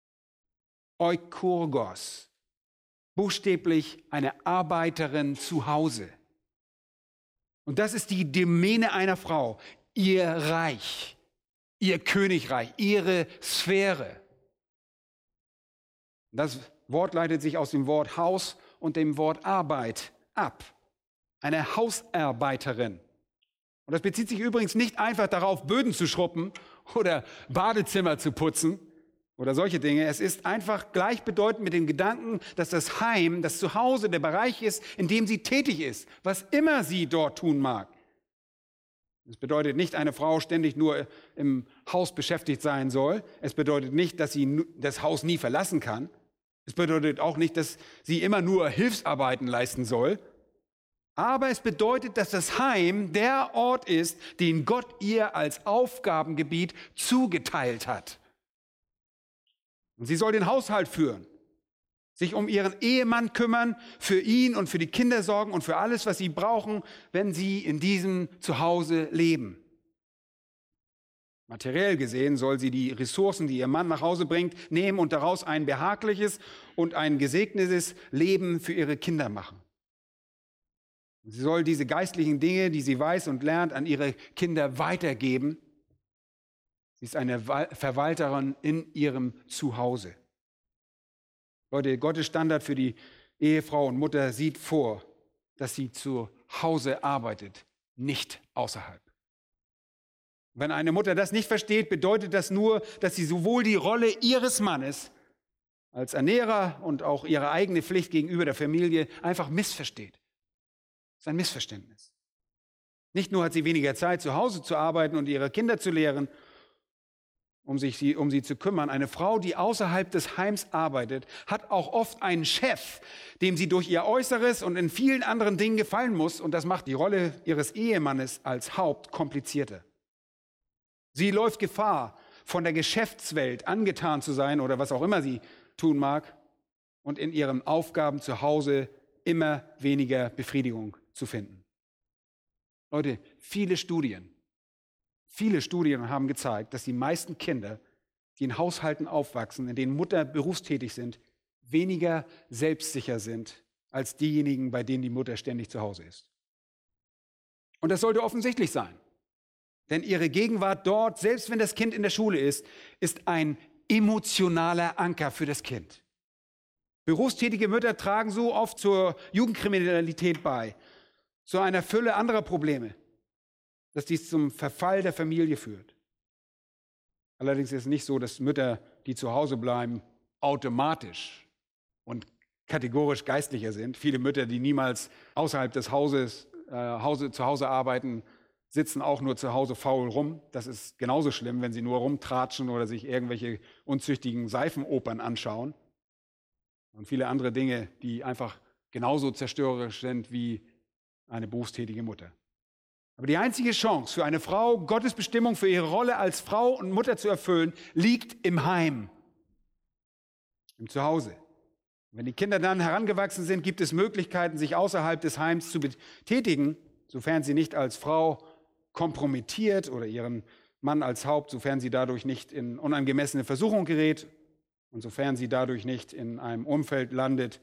Oikurgos. Buchstäblich eine Arbeiterin zu Hause. Und das ist die Domäne einer Frau. Ihr Reich, ihr Königreich, ihre Sphäre. Das Wort leitet sich aus dem Wort Haus und dem Wort Arbeit ab. Eine Hausarbeiterin. Und das bezieht sich übrigens nicht einfach darauf, Böden zu schrubben oder Badezimmer zu putzen oder solche Dinge. Es ist einfach gleichbedeutend mit dem Gedanken, dass das Heim, das Zuhause, der Bereich ist, in dem sie tätig ist, was immer sie dort tun mag. Es bedeutet nicht, eine Frau ständig nur im Haus beschäftigt sein soll. Es bedeutet nicht, dass sie das Haus nie verlassen kann. Es bedeutet auch nicht, dass sie immer nur Hilfsarbeiten leisten soll. Aber es bedeutet, dass das Heim der Ort ist, den Gott ihr als Aufgabengebiet zugeteilt hat. Und sie soll den Haushalt führen, sich um ihren Ehemann kümmern, für ihn und für die Kinder sorgen und für alles, was sie brauchen, wenn sie in diesem Zuhause leben. Materiell gesehen soll sie die Ressourcen, die ihr Mann nach Hause bringt, nehmen und daraus ein behagliches und ein gesegnetes Leben für ihre Kinder machen. Sie soll diese geistlichen Dinge, die sie weiß und lernt, an ihre Kinder weitergeben. Sie ist eine Verwalterin in ihrem Zuhause. Leute, Gottes Standard für die Ehefrau und Mutter sieht vor, dass sie zu Hause arbeitet, nicht außerhalb. Wenn eine Mutter das nicht versteht, bedeutet das nur, dass sie sowohl die Rolle ihres Mannes als Ernährer und auch ihre eigene Pflicht gegenüber der Familie einfach missversteht. Das ist ein Missverständnis. Nicht nur hat sie weniger Zeit, zu Hause zu arbeiten und ihre Kinder zu lehren, um sie zu kümmern. Eine Frau, die außerhalb des Heims arbeitet, hat auch oft einen Chef, dem sie durch ihr Äußeres und in vielen anderen Dingen gefallen muss. Und das macht die Rolle ihres Ehemannes als Haupt komplizierter. Sie läuft Gefahr, von der Geschäftswelt angetan zu sein oder was auch immer sie tun mag und in ihren Aufgaben zu Hause immer weniger Befriedigung zu finden. Leute, viele Studien haben gezeigt, dass die meisten Kinder, die in Haushalten aufwachsen, in denen Mutter berufstätig sind, weniger selbstsicher sind als diejenigen, bei denen die Mutter ständig zu Hause ist. Und das sollte offensichtlich sein. Denn ihre Gegenwart dort, selbst wenn das Kind in der Schule ist ein emotionaler Anker für das Kind. Berufstätige Mütter tragen so oft zur Jugendkriminalität bei, zu einer Fülle anderer Probleme, dass dies zum Verfall der Familie führt. Allerdings ist es nicht so, dass Mütter, die zu Hause bleiben, automatisch und kategorisch geistlicher sind. Viele Mütter, die niemals außerhalb des Hauses zu Hause arbeiten, sitzen auch nur zu Hause faul rum. Das ist genauso schlimm, wenn sie nur rumtratschen oder sich irgendwelche unzüchtigen Seifenopern anschauen. und viele andere Dinge, die einfach genauso zerstörerisch sind wie eine berufstätige Mutter. Aber die einzige Chance für eine Frau, Gottes Bestimmung für ihre Rolle als Frau und Mutter zu erfüllen, liegt im Heim, im Zuhause. Wenn die Kinder dann herangewachsen sind, gibt es Möglichkeiten, sich außerhalb des Heims zu betätigen, sofern sie nicht als Frau kompromittiert oder ihren Mann als Haupt, sofern sie dadurch nicht in unangemessene Versuchung gerät und sofern sie dadurch nicht in einem Umfeld landet,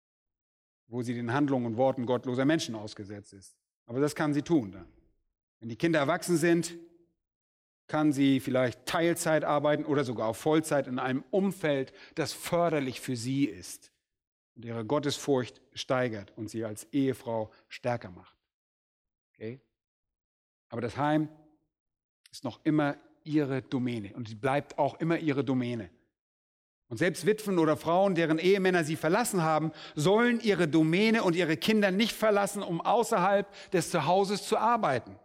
wo sie den Handlungen und Worten gottloser Menschen ausgesetzt ist. Aber das kann sie tun dann. Wenn die Kinder erwachsen sind, kann sie vielleicht Teilzeit arbeiten oder sogar auf Vollzeit in einem Umfeld, das förderlich für sie ist und ihre Gottesfurcht steigert und sie als Ehefrau stärker macht. Okay? Aber das Heim ist noch immer ihre Domäne und sie bleibt auch immer ihre Domäne. Und selbst Witwen oder Frauen, deren Ehemänner sie verlassen haben, sollen ihre Domäne und ihre Kinder nicht verlassen, um außerhalb des Zuhauses zu arbeiten.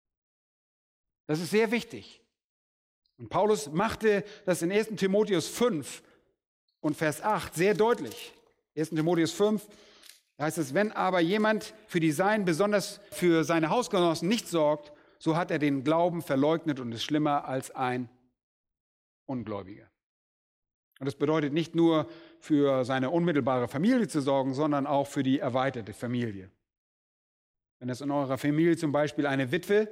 Das ist sehr wichtig. Und Paulus machte das in 1. Timotheus 5 und Vers 8 sehr deutlich. 1. Timotheus 5, da heißt es, wenn aber jemand für die Seinen, besonders für seine Hausgenossen, nicht sorgt, so hat er den Glauben verleugnet und ist schlimmer als ein Ungläubiger. Und das bedeutet nicht nur für seine unmittelbare Familie zu sorgen, sondern auch für die erweiterte Familie. Wenn es in eurer Familie zum Beispiel eine Witwe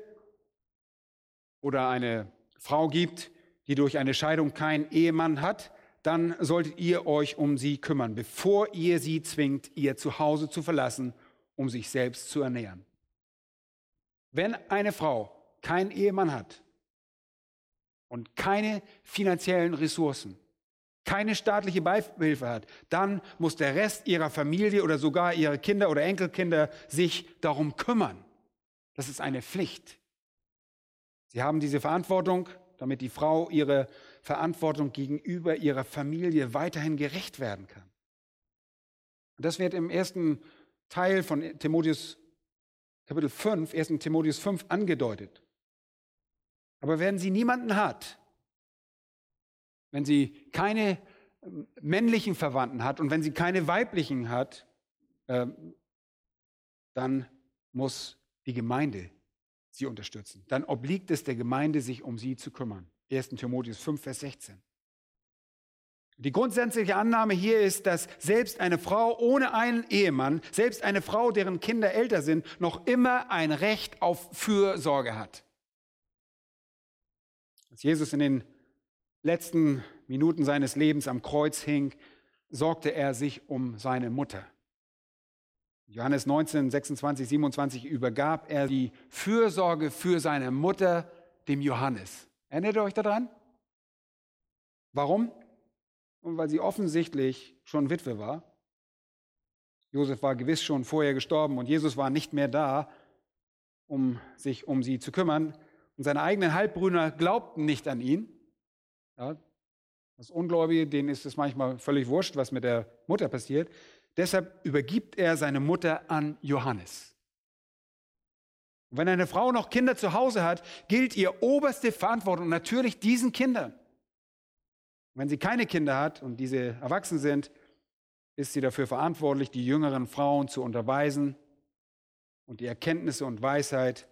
oder eine Frau gibt, die durch eine Scheidung keinen Ehemann hat, dann solltet ihr euch um sie kümmern, bevor ihr sie zwingt, ihr Zuhause zu verlassen, um sich selbst zu ernähren. Wenn eine Frau keinen Ehemann hat und keine finanziellen Ressourcen, keine staatliche Beihilfe hat, dann muss der Rest ihrer Familie oder sogar ihre Kinder oder Enkelkinder sich darum kümmern. Das ist eine Pflicht. Sie haben diese Verantwortung, damit die Frau ihre Verantwortung gegenüber ihrer Familie weiterhin gerecht werden kann. Und das wird im ersten Teil von Timotheus Kapitel 5, 1. Timotheus 5 angedeutet. Aber wenn sie niemanden hat, wenn sie keine männlichen Verwandten hat und wenn sie keine weiblichen hat, dann muss die Gemeinde sie unterstützen. Dann obliegt es der Gemeinde, sich um sie zu kümmern. 1. Timotheus 5, Vers 16. Die grundsätzliche Annahme hier ist, dass selbst eine Frau ohne einen Ehemann, selbst eine Frau, deren Kinder älter sind, noch immer ein Recht auf Fürsorge hat. Als Jesus in den letzten Minuten seines Lebens am Kreuz hing, sorgte er sich um seine Mutter. Johannes 19, 26, 27 übergab er die Fürsorge für seine Mutter dem Johannes. Erinnert ihr euch daran? Warum? Und weil sie offensichtlich schon Witwe war. Josef war gewiss schon vorher gestorben und Jesus war nicht mehr da, um sich um sie zu kümmern. Und seine eigenen Halbbrüder glaubten nicht an ihn. Ja, das Ungläubige, denen ist es manchmal völlig wurscht, was mit der Mutter passiert. Deshalb übergibt er seine Mutter an Johannes. Und wenn eine Frau noch Kinder zu Hause hat, gilt ihr oberste Verantwortung natürlich diesen Kindern. Und wenn sie keine Kinder hat und diese erwachsen sind, ist sie dafür verantwortlich, die jüngeren Frauen zu unterweisen und die Erkenntnisse und Weisheit,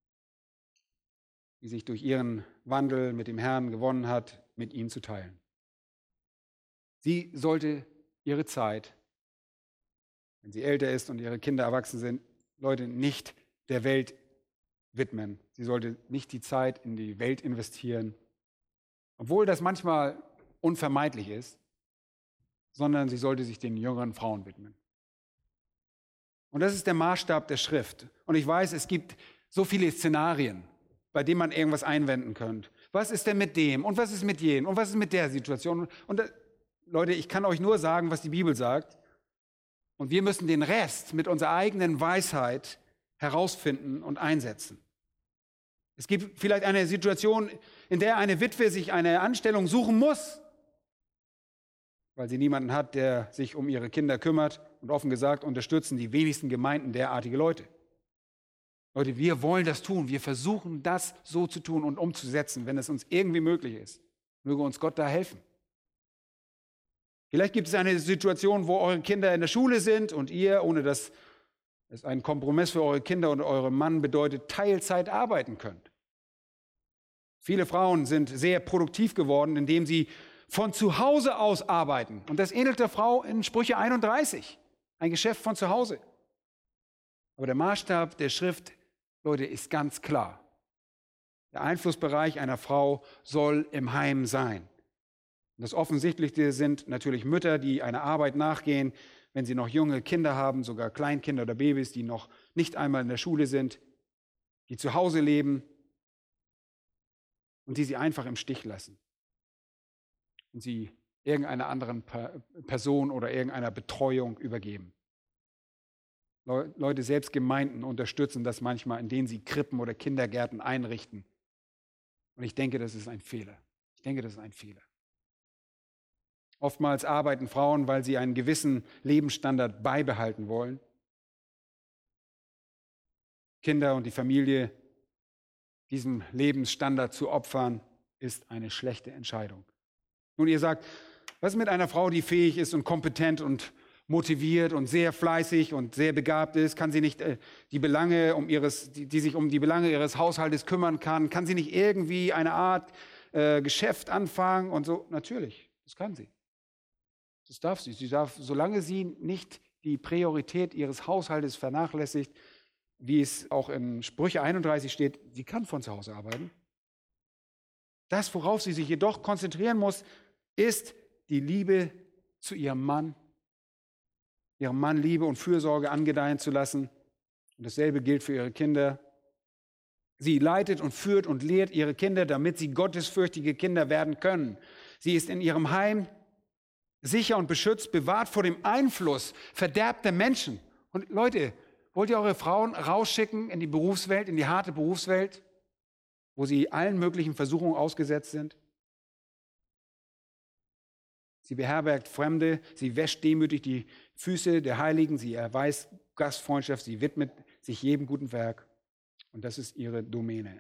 die sich durch ihren Wandel mit dem Herrn gewonnen hat, mit ihnen zu teilen. Sie sollte ihre Zeit, wenn sie älter ist und ihre Kinder erwachsen sind, Leute, nicht der Welt widmen. Sie sollte nicht die Zeit in die Welt investieren, obwohl das manchmal unvermeidlich ist, sondern sie sollte sich den jüngeren Frauen widmen. Und das ist der Maßstab der Schrift. Und ich weiß, es gibt so viele Szenarien, bei denen man irgendwas einwenden könnte. Was ist denn mit dem? Und was ist mit jenem? Und was ist mit der Situation? Und Leute, ich kann euch nur sagen, was die Bibel sagt. Und wir müssen den Rest mit unserer eigenen Weisheit herausfinden und einsetzen. Es gibt vielleicht eine Situation, in der eine Witwe sich eine Anstellung suchen muss, weil sie niemanden hat, der sich um ihre Kinder kümmert. Und offen gesagt unterstützen die wenigsten Gemeinden derartige Leute. Leute, wir wollen das tun. Wir versuchen, das so zu tun und umzusetzen, wenn es uns irgendwie möglich ist. Möge uns Gott da helfen. Vielleicht gibt es eine Situation, wo eure Kinder in der Schule sind und ihr, ohne dass es einen Kompromiss für eure Kinder und euren Mann bedeutet, Teilzeit arbeiten könnt. Viele Frauen sind sehr produktiv geworden, indem sie von zu Hause aus arbeiten. Und das ähnelt der Frau in Sprüche 31, ein Geschäft von zu Hause. Aber der Maßstab der Schrift, Leute, ist ganz klar. Der Einflussbereich einer Frau soll im Heim sein. Und das Offensichtlichste sind natürlich Mütter, die einer Arbeit nachgehen, wenn sie noch junge Kinder haben, sogar Kleinkinder oder Babys, die noch nicht einmal in der Schule sind, die zu Hause leben und die sie einfach im Stich lassen. Und sie irgendeiner anderen Person oder irgendeiner Betreuung übergeben. Leute, selbst Gemeinden unterstützen das manchmal, indem sie Krippen oder Kindergärten einrichten. Und ich denke, das ist ein Fehler. Oftmals arbeiten Frauen, weil sie einen gewissen Lebensstandard beibehalten wollen. Kinder und die Familie diesem Lebensstandard zu opfern, ist eine schlechte Entscheidung. Nun, ihr sagt, was ist mit einer Frau, die fähig ist und kompetent und motiviert und sehr fleißig und sehr begabt ist? Kann sie nicht die sich um die Belange ihres Haushaltes kümmern kann sie nicht irgendwie eine Art Geschäft anfangen und so? Natürlich, das kann sie. Das darf sie. Sie darf, solange sie nicht die Priorität ihres Haushaltes vernachlässigt, wie es auch in Sprüche 31 steht, sie kann von zu Hause arbeiten. Das, worauf sie sich jedoch konzentrieren muss, ist die Liebe zu ihrem Mann Liebe und Fürsorge angedeihen zu lassen. Und dasselbe gilt für ihre Kinder. Sie leitet und führt und lehrt ihre Kinder, damit sie gottesfürchtige Kinder werden können. Sie ist in ihrem Heim sicher und beschützt, bewahrt vor dem Einfluss verderbter Menschen. Und Leute, wollt ihr eure Frauen rausschicken in die Berufswelt, in die harte Berufswelt, wo sie allen möglichen Versuchungen ausgesetzt sind? Sie beherbergt Fremde, sie wäscht demütig die Füße der Heiligen, sie erweist Gastfreundschaft, sie widmet sich jedem guten Werk. Und das ist ihre Domäne.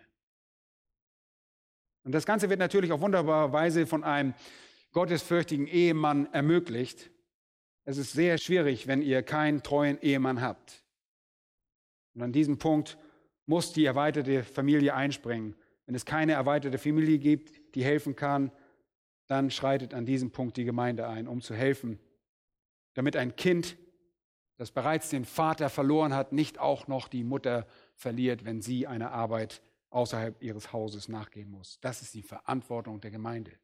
Und das Ganze wird natürlich auf wunderbare Weise von einem gottesfürchtigen Ehemann ermöglicht. Es ist sehr schwierig, wenn ihr keinen treuen Ehemann habt. Und an diesem Punkt muss die erweiterte Familie einspringen. Wenn es keine erweiterte Familie gibt, die helfen kann, dann schreitet an diesem Punkt die Gemeinde ein, um zu helfen, damit ein Kind, das bereits den Vater verloren hat, nicht auch noch die Mutter verliert, wenn sie einer Arbeit außerhalb ihres Hauses nachgehen muss. Das ist die Verantwortung der Gemeinde.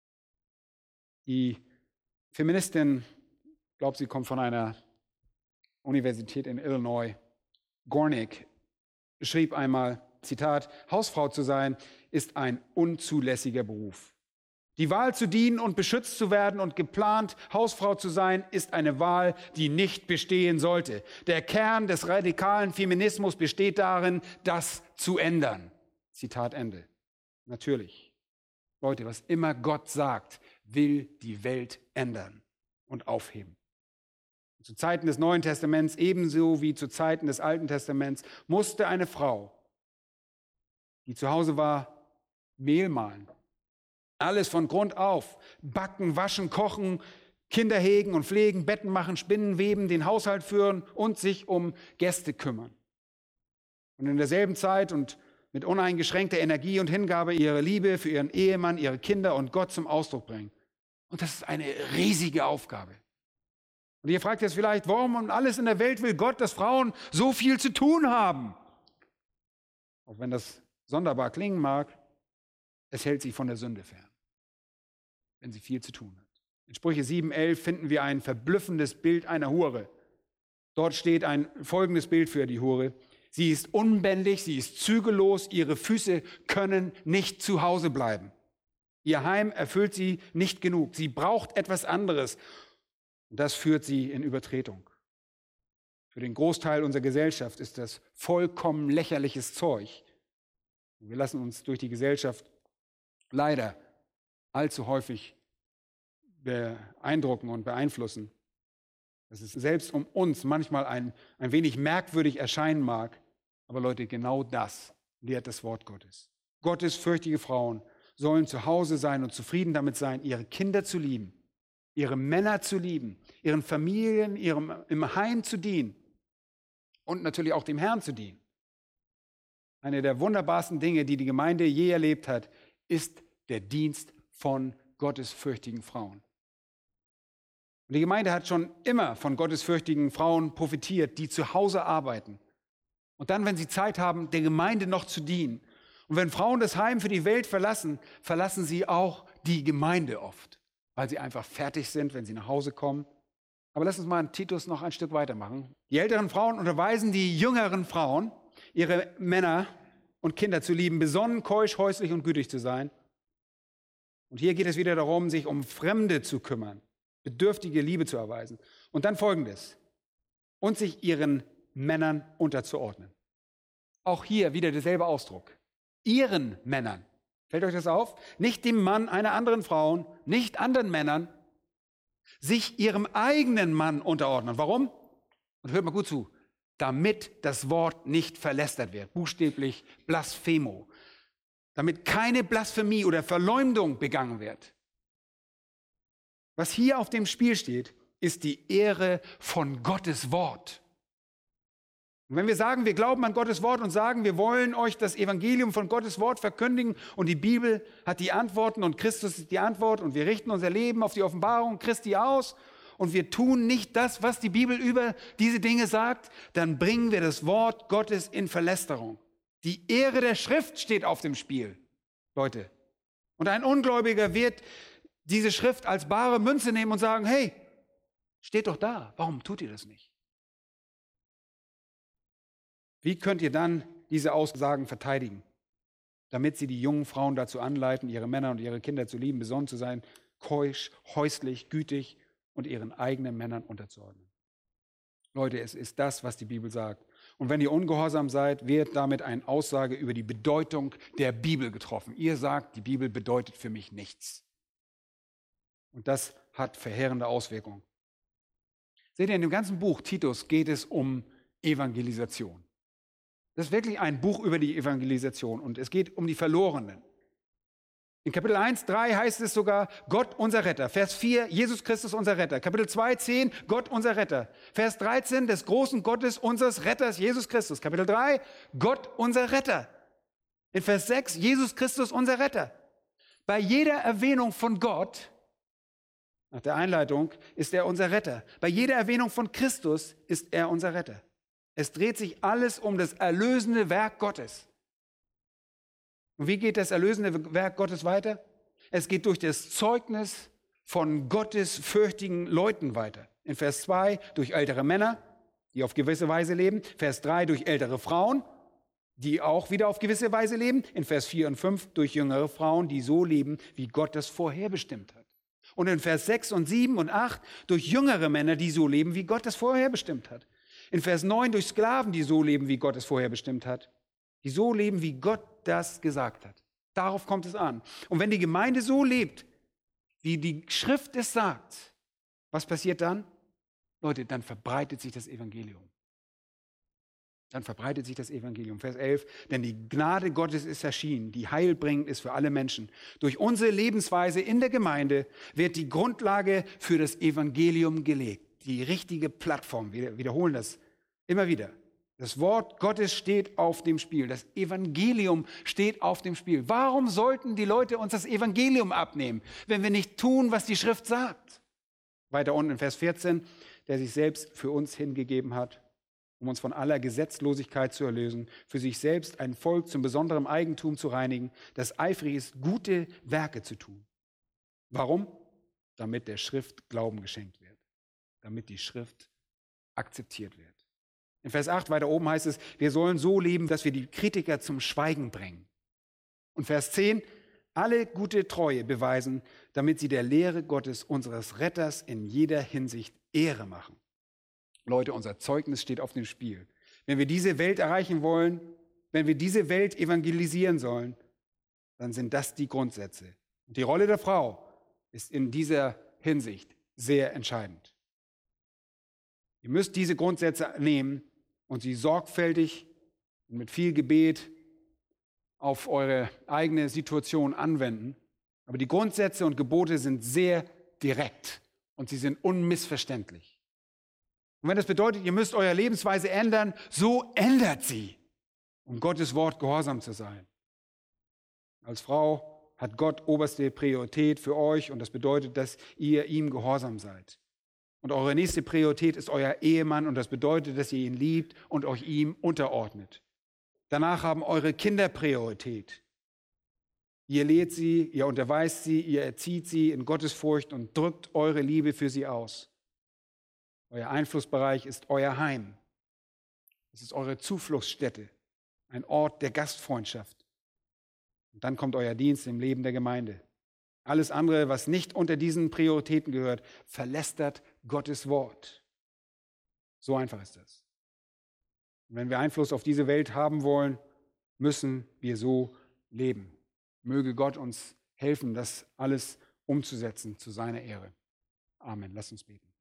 Die Feministin, ich glaube, sie kommt von einer Universität in Illinois, Gornick, schrieb einmal, Zitat, Hausfrau zu sein ist ein unzulässiger Beruf. Die Wahl zu dienen und beschützt zu werden und geplant, Hausfrau zu sein, ist eine Wahl, die nicht bestehen sollte. Der Kern des radikalen Feminismus besteht darin, das zu ändern. Zitat Ende. Natürlich. Leute, was immer Gott sagt, will die Welt ändern und aufheben. Zu Zeiten des Neuen Testaments ebenso wie zu Zeiten des Alten Testaments musste eine Frau, die zu Hause war, Mehl mahlen. Alles von Grund auf. Backen, waschen, kochen, Kinder hegen und pflegen, Betten machen, spinnen, weben, den Haushalt führen und sich um Gäste kümmern. Und in derselben Zeit und mit uneingeschränkter Energie und Hingabe ihre Liebe für ihren Ehemann, ihre Kinder und Gott zum Ausdruck bringen. Und das ist eine riesige Aufgabe. Und ihr fragt jetzt vielleicht, warum um alles in der Welt will Gott, dass Frauen so viel zu tun haben? Auch wenn das sonderbar klingen mag, es hält sie von der Sünde fern, wenn sie viel zu tun hat. In Sprüche 7,11 finden wir ein verblüffendes Bild einer Hure. Dort steht ein folgendes Bild für die Hure. Sie ist unbändig, sie ist zügellos, ihre Füße können nicht zu Hause bleiben. Ihr Heim erfüllt sie nicht genug. Sie braucht etwas anderes. Und das führt sie in Übertretung. Für den Großteil unserer Gesellschaft ist das vollkommen lächerliches Zeug. Und wir lassen uns durch die Gesellschaft leider allzu häufig beeindrucken und beeinflussen. Dass es selbst um uns manchmal ein wenig merkwürdig erscheinen mag. Aber Leute, genau das lehrt das Wort Gottes. Gottesfürchtige Frauen sollen zu Hause sein und zufrieden damit sein, ihre Kinder zu lieben ihre Männer zu lieben, ihren Familien, im Heim zu dienen und natürlich auch dem Herrn zu dienen. Eine der wunderbarsten Dinge, die die Gemeinde je erlebt hat, ist der Dienst von gottesfürchtigen Frauen. Und die Gemeinde hat schon immer von gottesfürchtigen Frauen profitiert, die zu Hause arbeiten. Und dann, wenn sie Zeit haben, der Gemeinde noch zu dienen. Und wenn Frauen das Heim für die Welt verlassen, verlassen sie auch die Gemeinde oft, weil sie einfach fertig sind, wenn sie nach Hause kommen. Aber lass uns mal in Titus noch ein Stück weitermachen. Die älteren Frauen unterweisen die jüngeren Frauen, ihre Männer und Kinder zu lieben, besonnen, keusch, häuslich und gütig zu sein. Und hier geht es wieder darum, sich um Fremde zu kümmern, bedürftige Liebe zu erweisen. Und dann Folgendes: und sich ihren Männern unterzuordnen. Auch hier wieder derselbe Ausdruck. Ihren Männern. Fällt euch das auf? Nicht dem Mann einer anderen Frau, nicht anderen Männern, sich ihrem eigenen Mann unterordnen. Warum? Und hört mal gut zu. Damit das Wort nicht verlästert wird. Buchstäblich Blasphemo. Damit keine Blasphemie oder Verleumdung begangen wird. Was hier auf dem Spiel steht, ist die Ehre von Gottes Wort. Und wenn wir sagen, wir glauben an Gottes Wort und sagen, wir wollen euch das Evangelium von Gottes Wort verkündigen und die Bibel hat die Antworten und Christus ist die Antwort und wir richten unser Leben auf die Offenbarung Christi aus und wir tun nicht das, was die Bibel über diese Dinge sagt, dann bringen wir das Wort Gottes in Verlästerung. Die Ehre der Schrift steht auf dem Spiel, Leute. Und ein Ungläubiger wird diese Schrift als bare Münze nehmen und sagen, hey, steht doch da, warum tut ihr das nicht? Wie könnt ihr dann diese Aussagen verteidigen, damit sie die jungen Frauen dazu anleiten, ihre Männer und ihre Kinder zu lieben, besonnen zu sein, keusch, häuslich, gütig und ihren eigenen Männern unterzuordnen? Leute, es ist das, was die Bibel sagt. Und wenn ihr ungehorsam seid, wird damit eine Aussage über die Bedeutung der Bibel getroffen. Ihr sagt, die Bibel bedeutet für mich nichts. Und das hat verheerende Auswirkungen. Seht ihr, in dem ganzen Buch Titus geht es um Evangelisation. Das ist wirklich ein Buch über die Evangelisation und es geht um die Verlorenen. In Kapitel 1,3 heißt es sogar, Gott unser Retter. Vers 4, Jesus Christus unser Retter. Kapitel 2,10, Gott unser Retter. Vers 13, des großen Gottes unseres Retters, Jesus Christus. Kapitel 3, Gott unser Retter. In Vers 6, Jesus Christus unser Retter. Bei jeder Erwähnung von Gott, nach der Einleitung, ist er unser Retter. Bei jeder Erwähnung von Christus ist er unser Retter. Es dreht sich alles um das erlösende Werk Gottes. Und wie geht das erlösende Werk Gottes weiter? Es geht durch das Zeugnis von gottesfürchtigen Leuten weiter. In Vers 2 durch ältere Männer, die auf gewisse Weise leben. Vers 3 durch ältere Frauen, die auch wieder auf gewisse Weise leben. In Vers 4 und 5 durch jüngere Frauen, die so leben, wie Gott das vorherbestimmt hat. Und in Vers 6 und 7 und 8 durch jüngere Männer, die so leben, wie Gott das vorherbestimmt hat. In Vers 9 durch Sklaven, die so leben, wie Gott es vorher bestimmt hat. Die so leben, wie Gott das gesagt hat. Darauf kommt es an. Und wenn die Gemeinde so lebt, wie die Schrift es sagt, was passiert dann? Leute, dann verbreitet sich das Evangelium. Dann verbreitet sich das Evangelium. Vers 11, denn die Gnade Gottes ist erschienen, die heilbringend ist für alle Menschen. Durch unsere Lebensweise in der Gemeinde wird die Grundlage für das Evangelium gelegt. Die richtige Plattform. Wir wiederholen das immer wieder. Das Wort Gottes steht auf dem Spiel. Das Evangelium steht auf dem Spiel. Warum sollten die Leute uns das Evangelium abnehmen, wenn wir nicht tun, was die Schrift sagt? Weiter unten in Vers 14, der sich selbst für uns hingegeben hat, um uns von aller Gesetzlosigkeit zu erlösen, für sich selbst ein Volk zum besonderen Eigentum zu reinigen, das eifrig ist, gute Werke zu tun. Warum? Damit der Schrift Glauben geschenkt wird. Damit die Schrift akzeptiert wird. In Vers 8 weiter oben heißt es, wir sollen so leben, dass wir die Kritiker zum Schweigen bringen. Und Vers 10, alle gute Treue beweisen, damit sie der Lehre Gottes, unseres Retters, in jeder Hinsicht Ehre machen. Leute, unser Zeugnis steht auf dem Spiel. Wenn wir diese Welt erreichen wollen, wenn wir diese Welt evangelisieren sollen, dann sind das die Grundsätze. Und die Rolle der Frau ist in dieser Hinsicht sehr entscheidend. Ihr müsst diese Grundsätze nehmen und sie sorgfältig und mit viel Gebet auf eure eigene Situation anwenden. Aber die Grundsätze und Gebote sind sehr direkt und sie sind unmissverständlich. Und wenn das bedeutet, ihr müsst eure Lebensweise ändern, so ändert sie, um Gottes Wort gehorsam zu sein. Als Frau hat Gott oberste Priorität für euch und das bedeutet, dass ihr ihm gehorsam seid. Und eure nächste Priorität ist euer Ehemann und das bedeutet, dass ihr ihn liebt und euch ihm unterordnet. Danach haben eure Kinder Priorität. Ihr lehrt sie, ihr unterweist sie, ihr erzieht sie in Gottesfurcht und drückt eure Liebe für sie aus. Euer Einflussbereich ist euer Heim. Es ist eure Zufluchtsstätte, ein Ort der Gastfreundschaft. Und dann kommt euer Dienst im Leben der Gemeinde. Alles andere, was nicht unter diesen Prioritäten gehört, verlästert Gottes Wort. So einfach ist das. Und wenn wir Einfluss auf diese Welt haben wollen, müssen wir so leben. Möge Gott uns helfen, das alles umzusetzen zu seiner Ehre. Amen. Lass uns beten.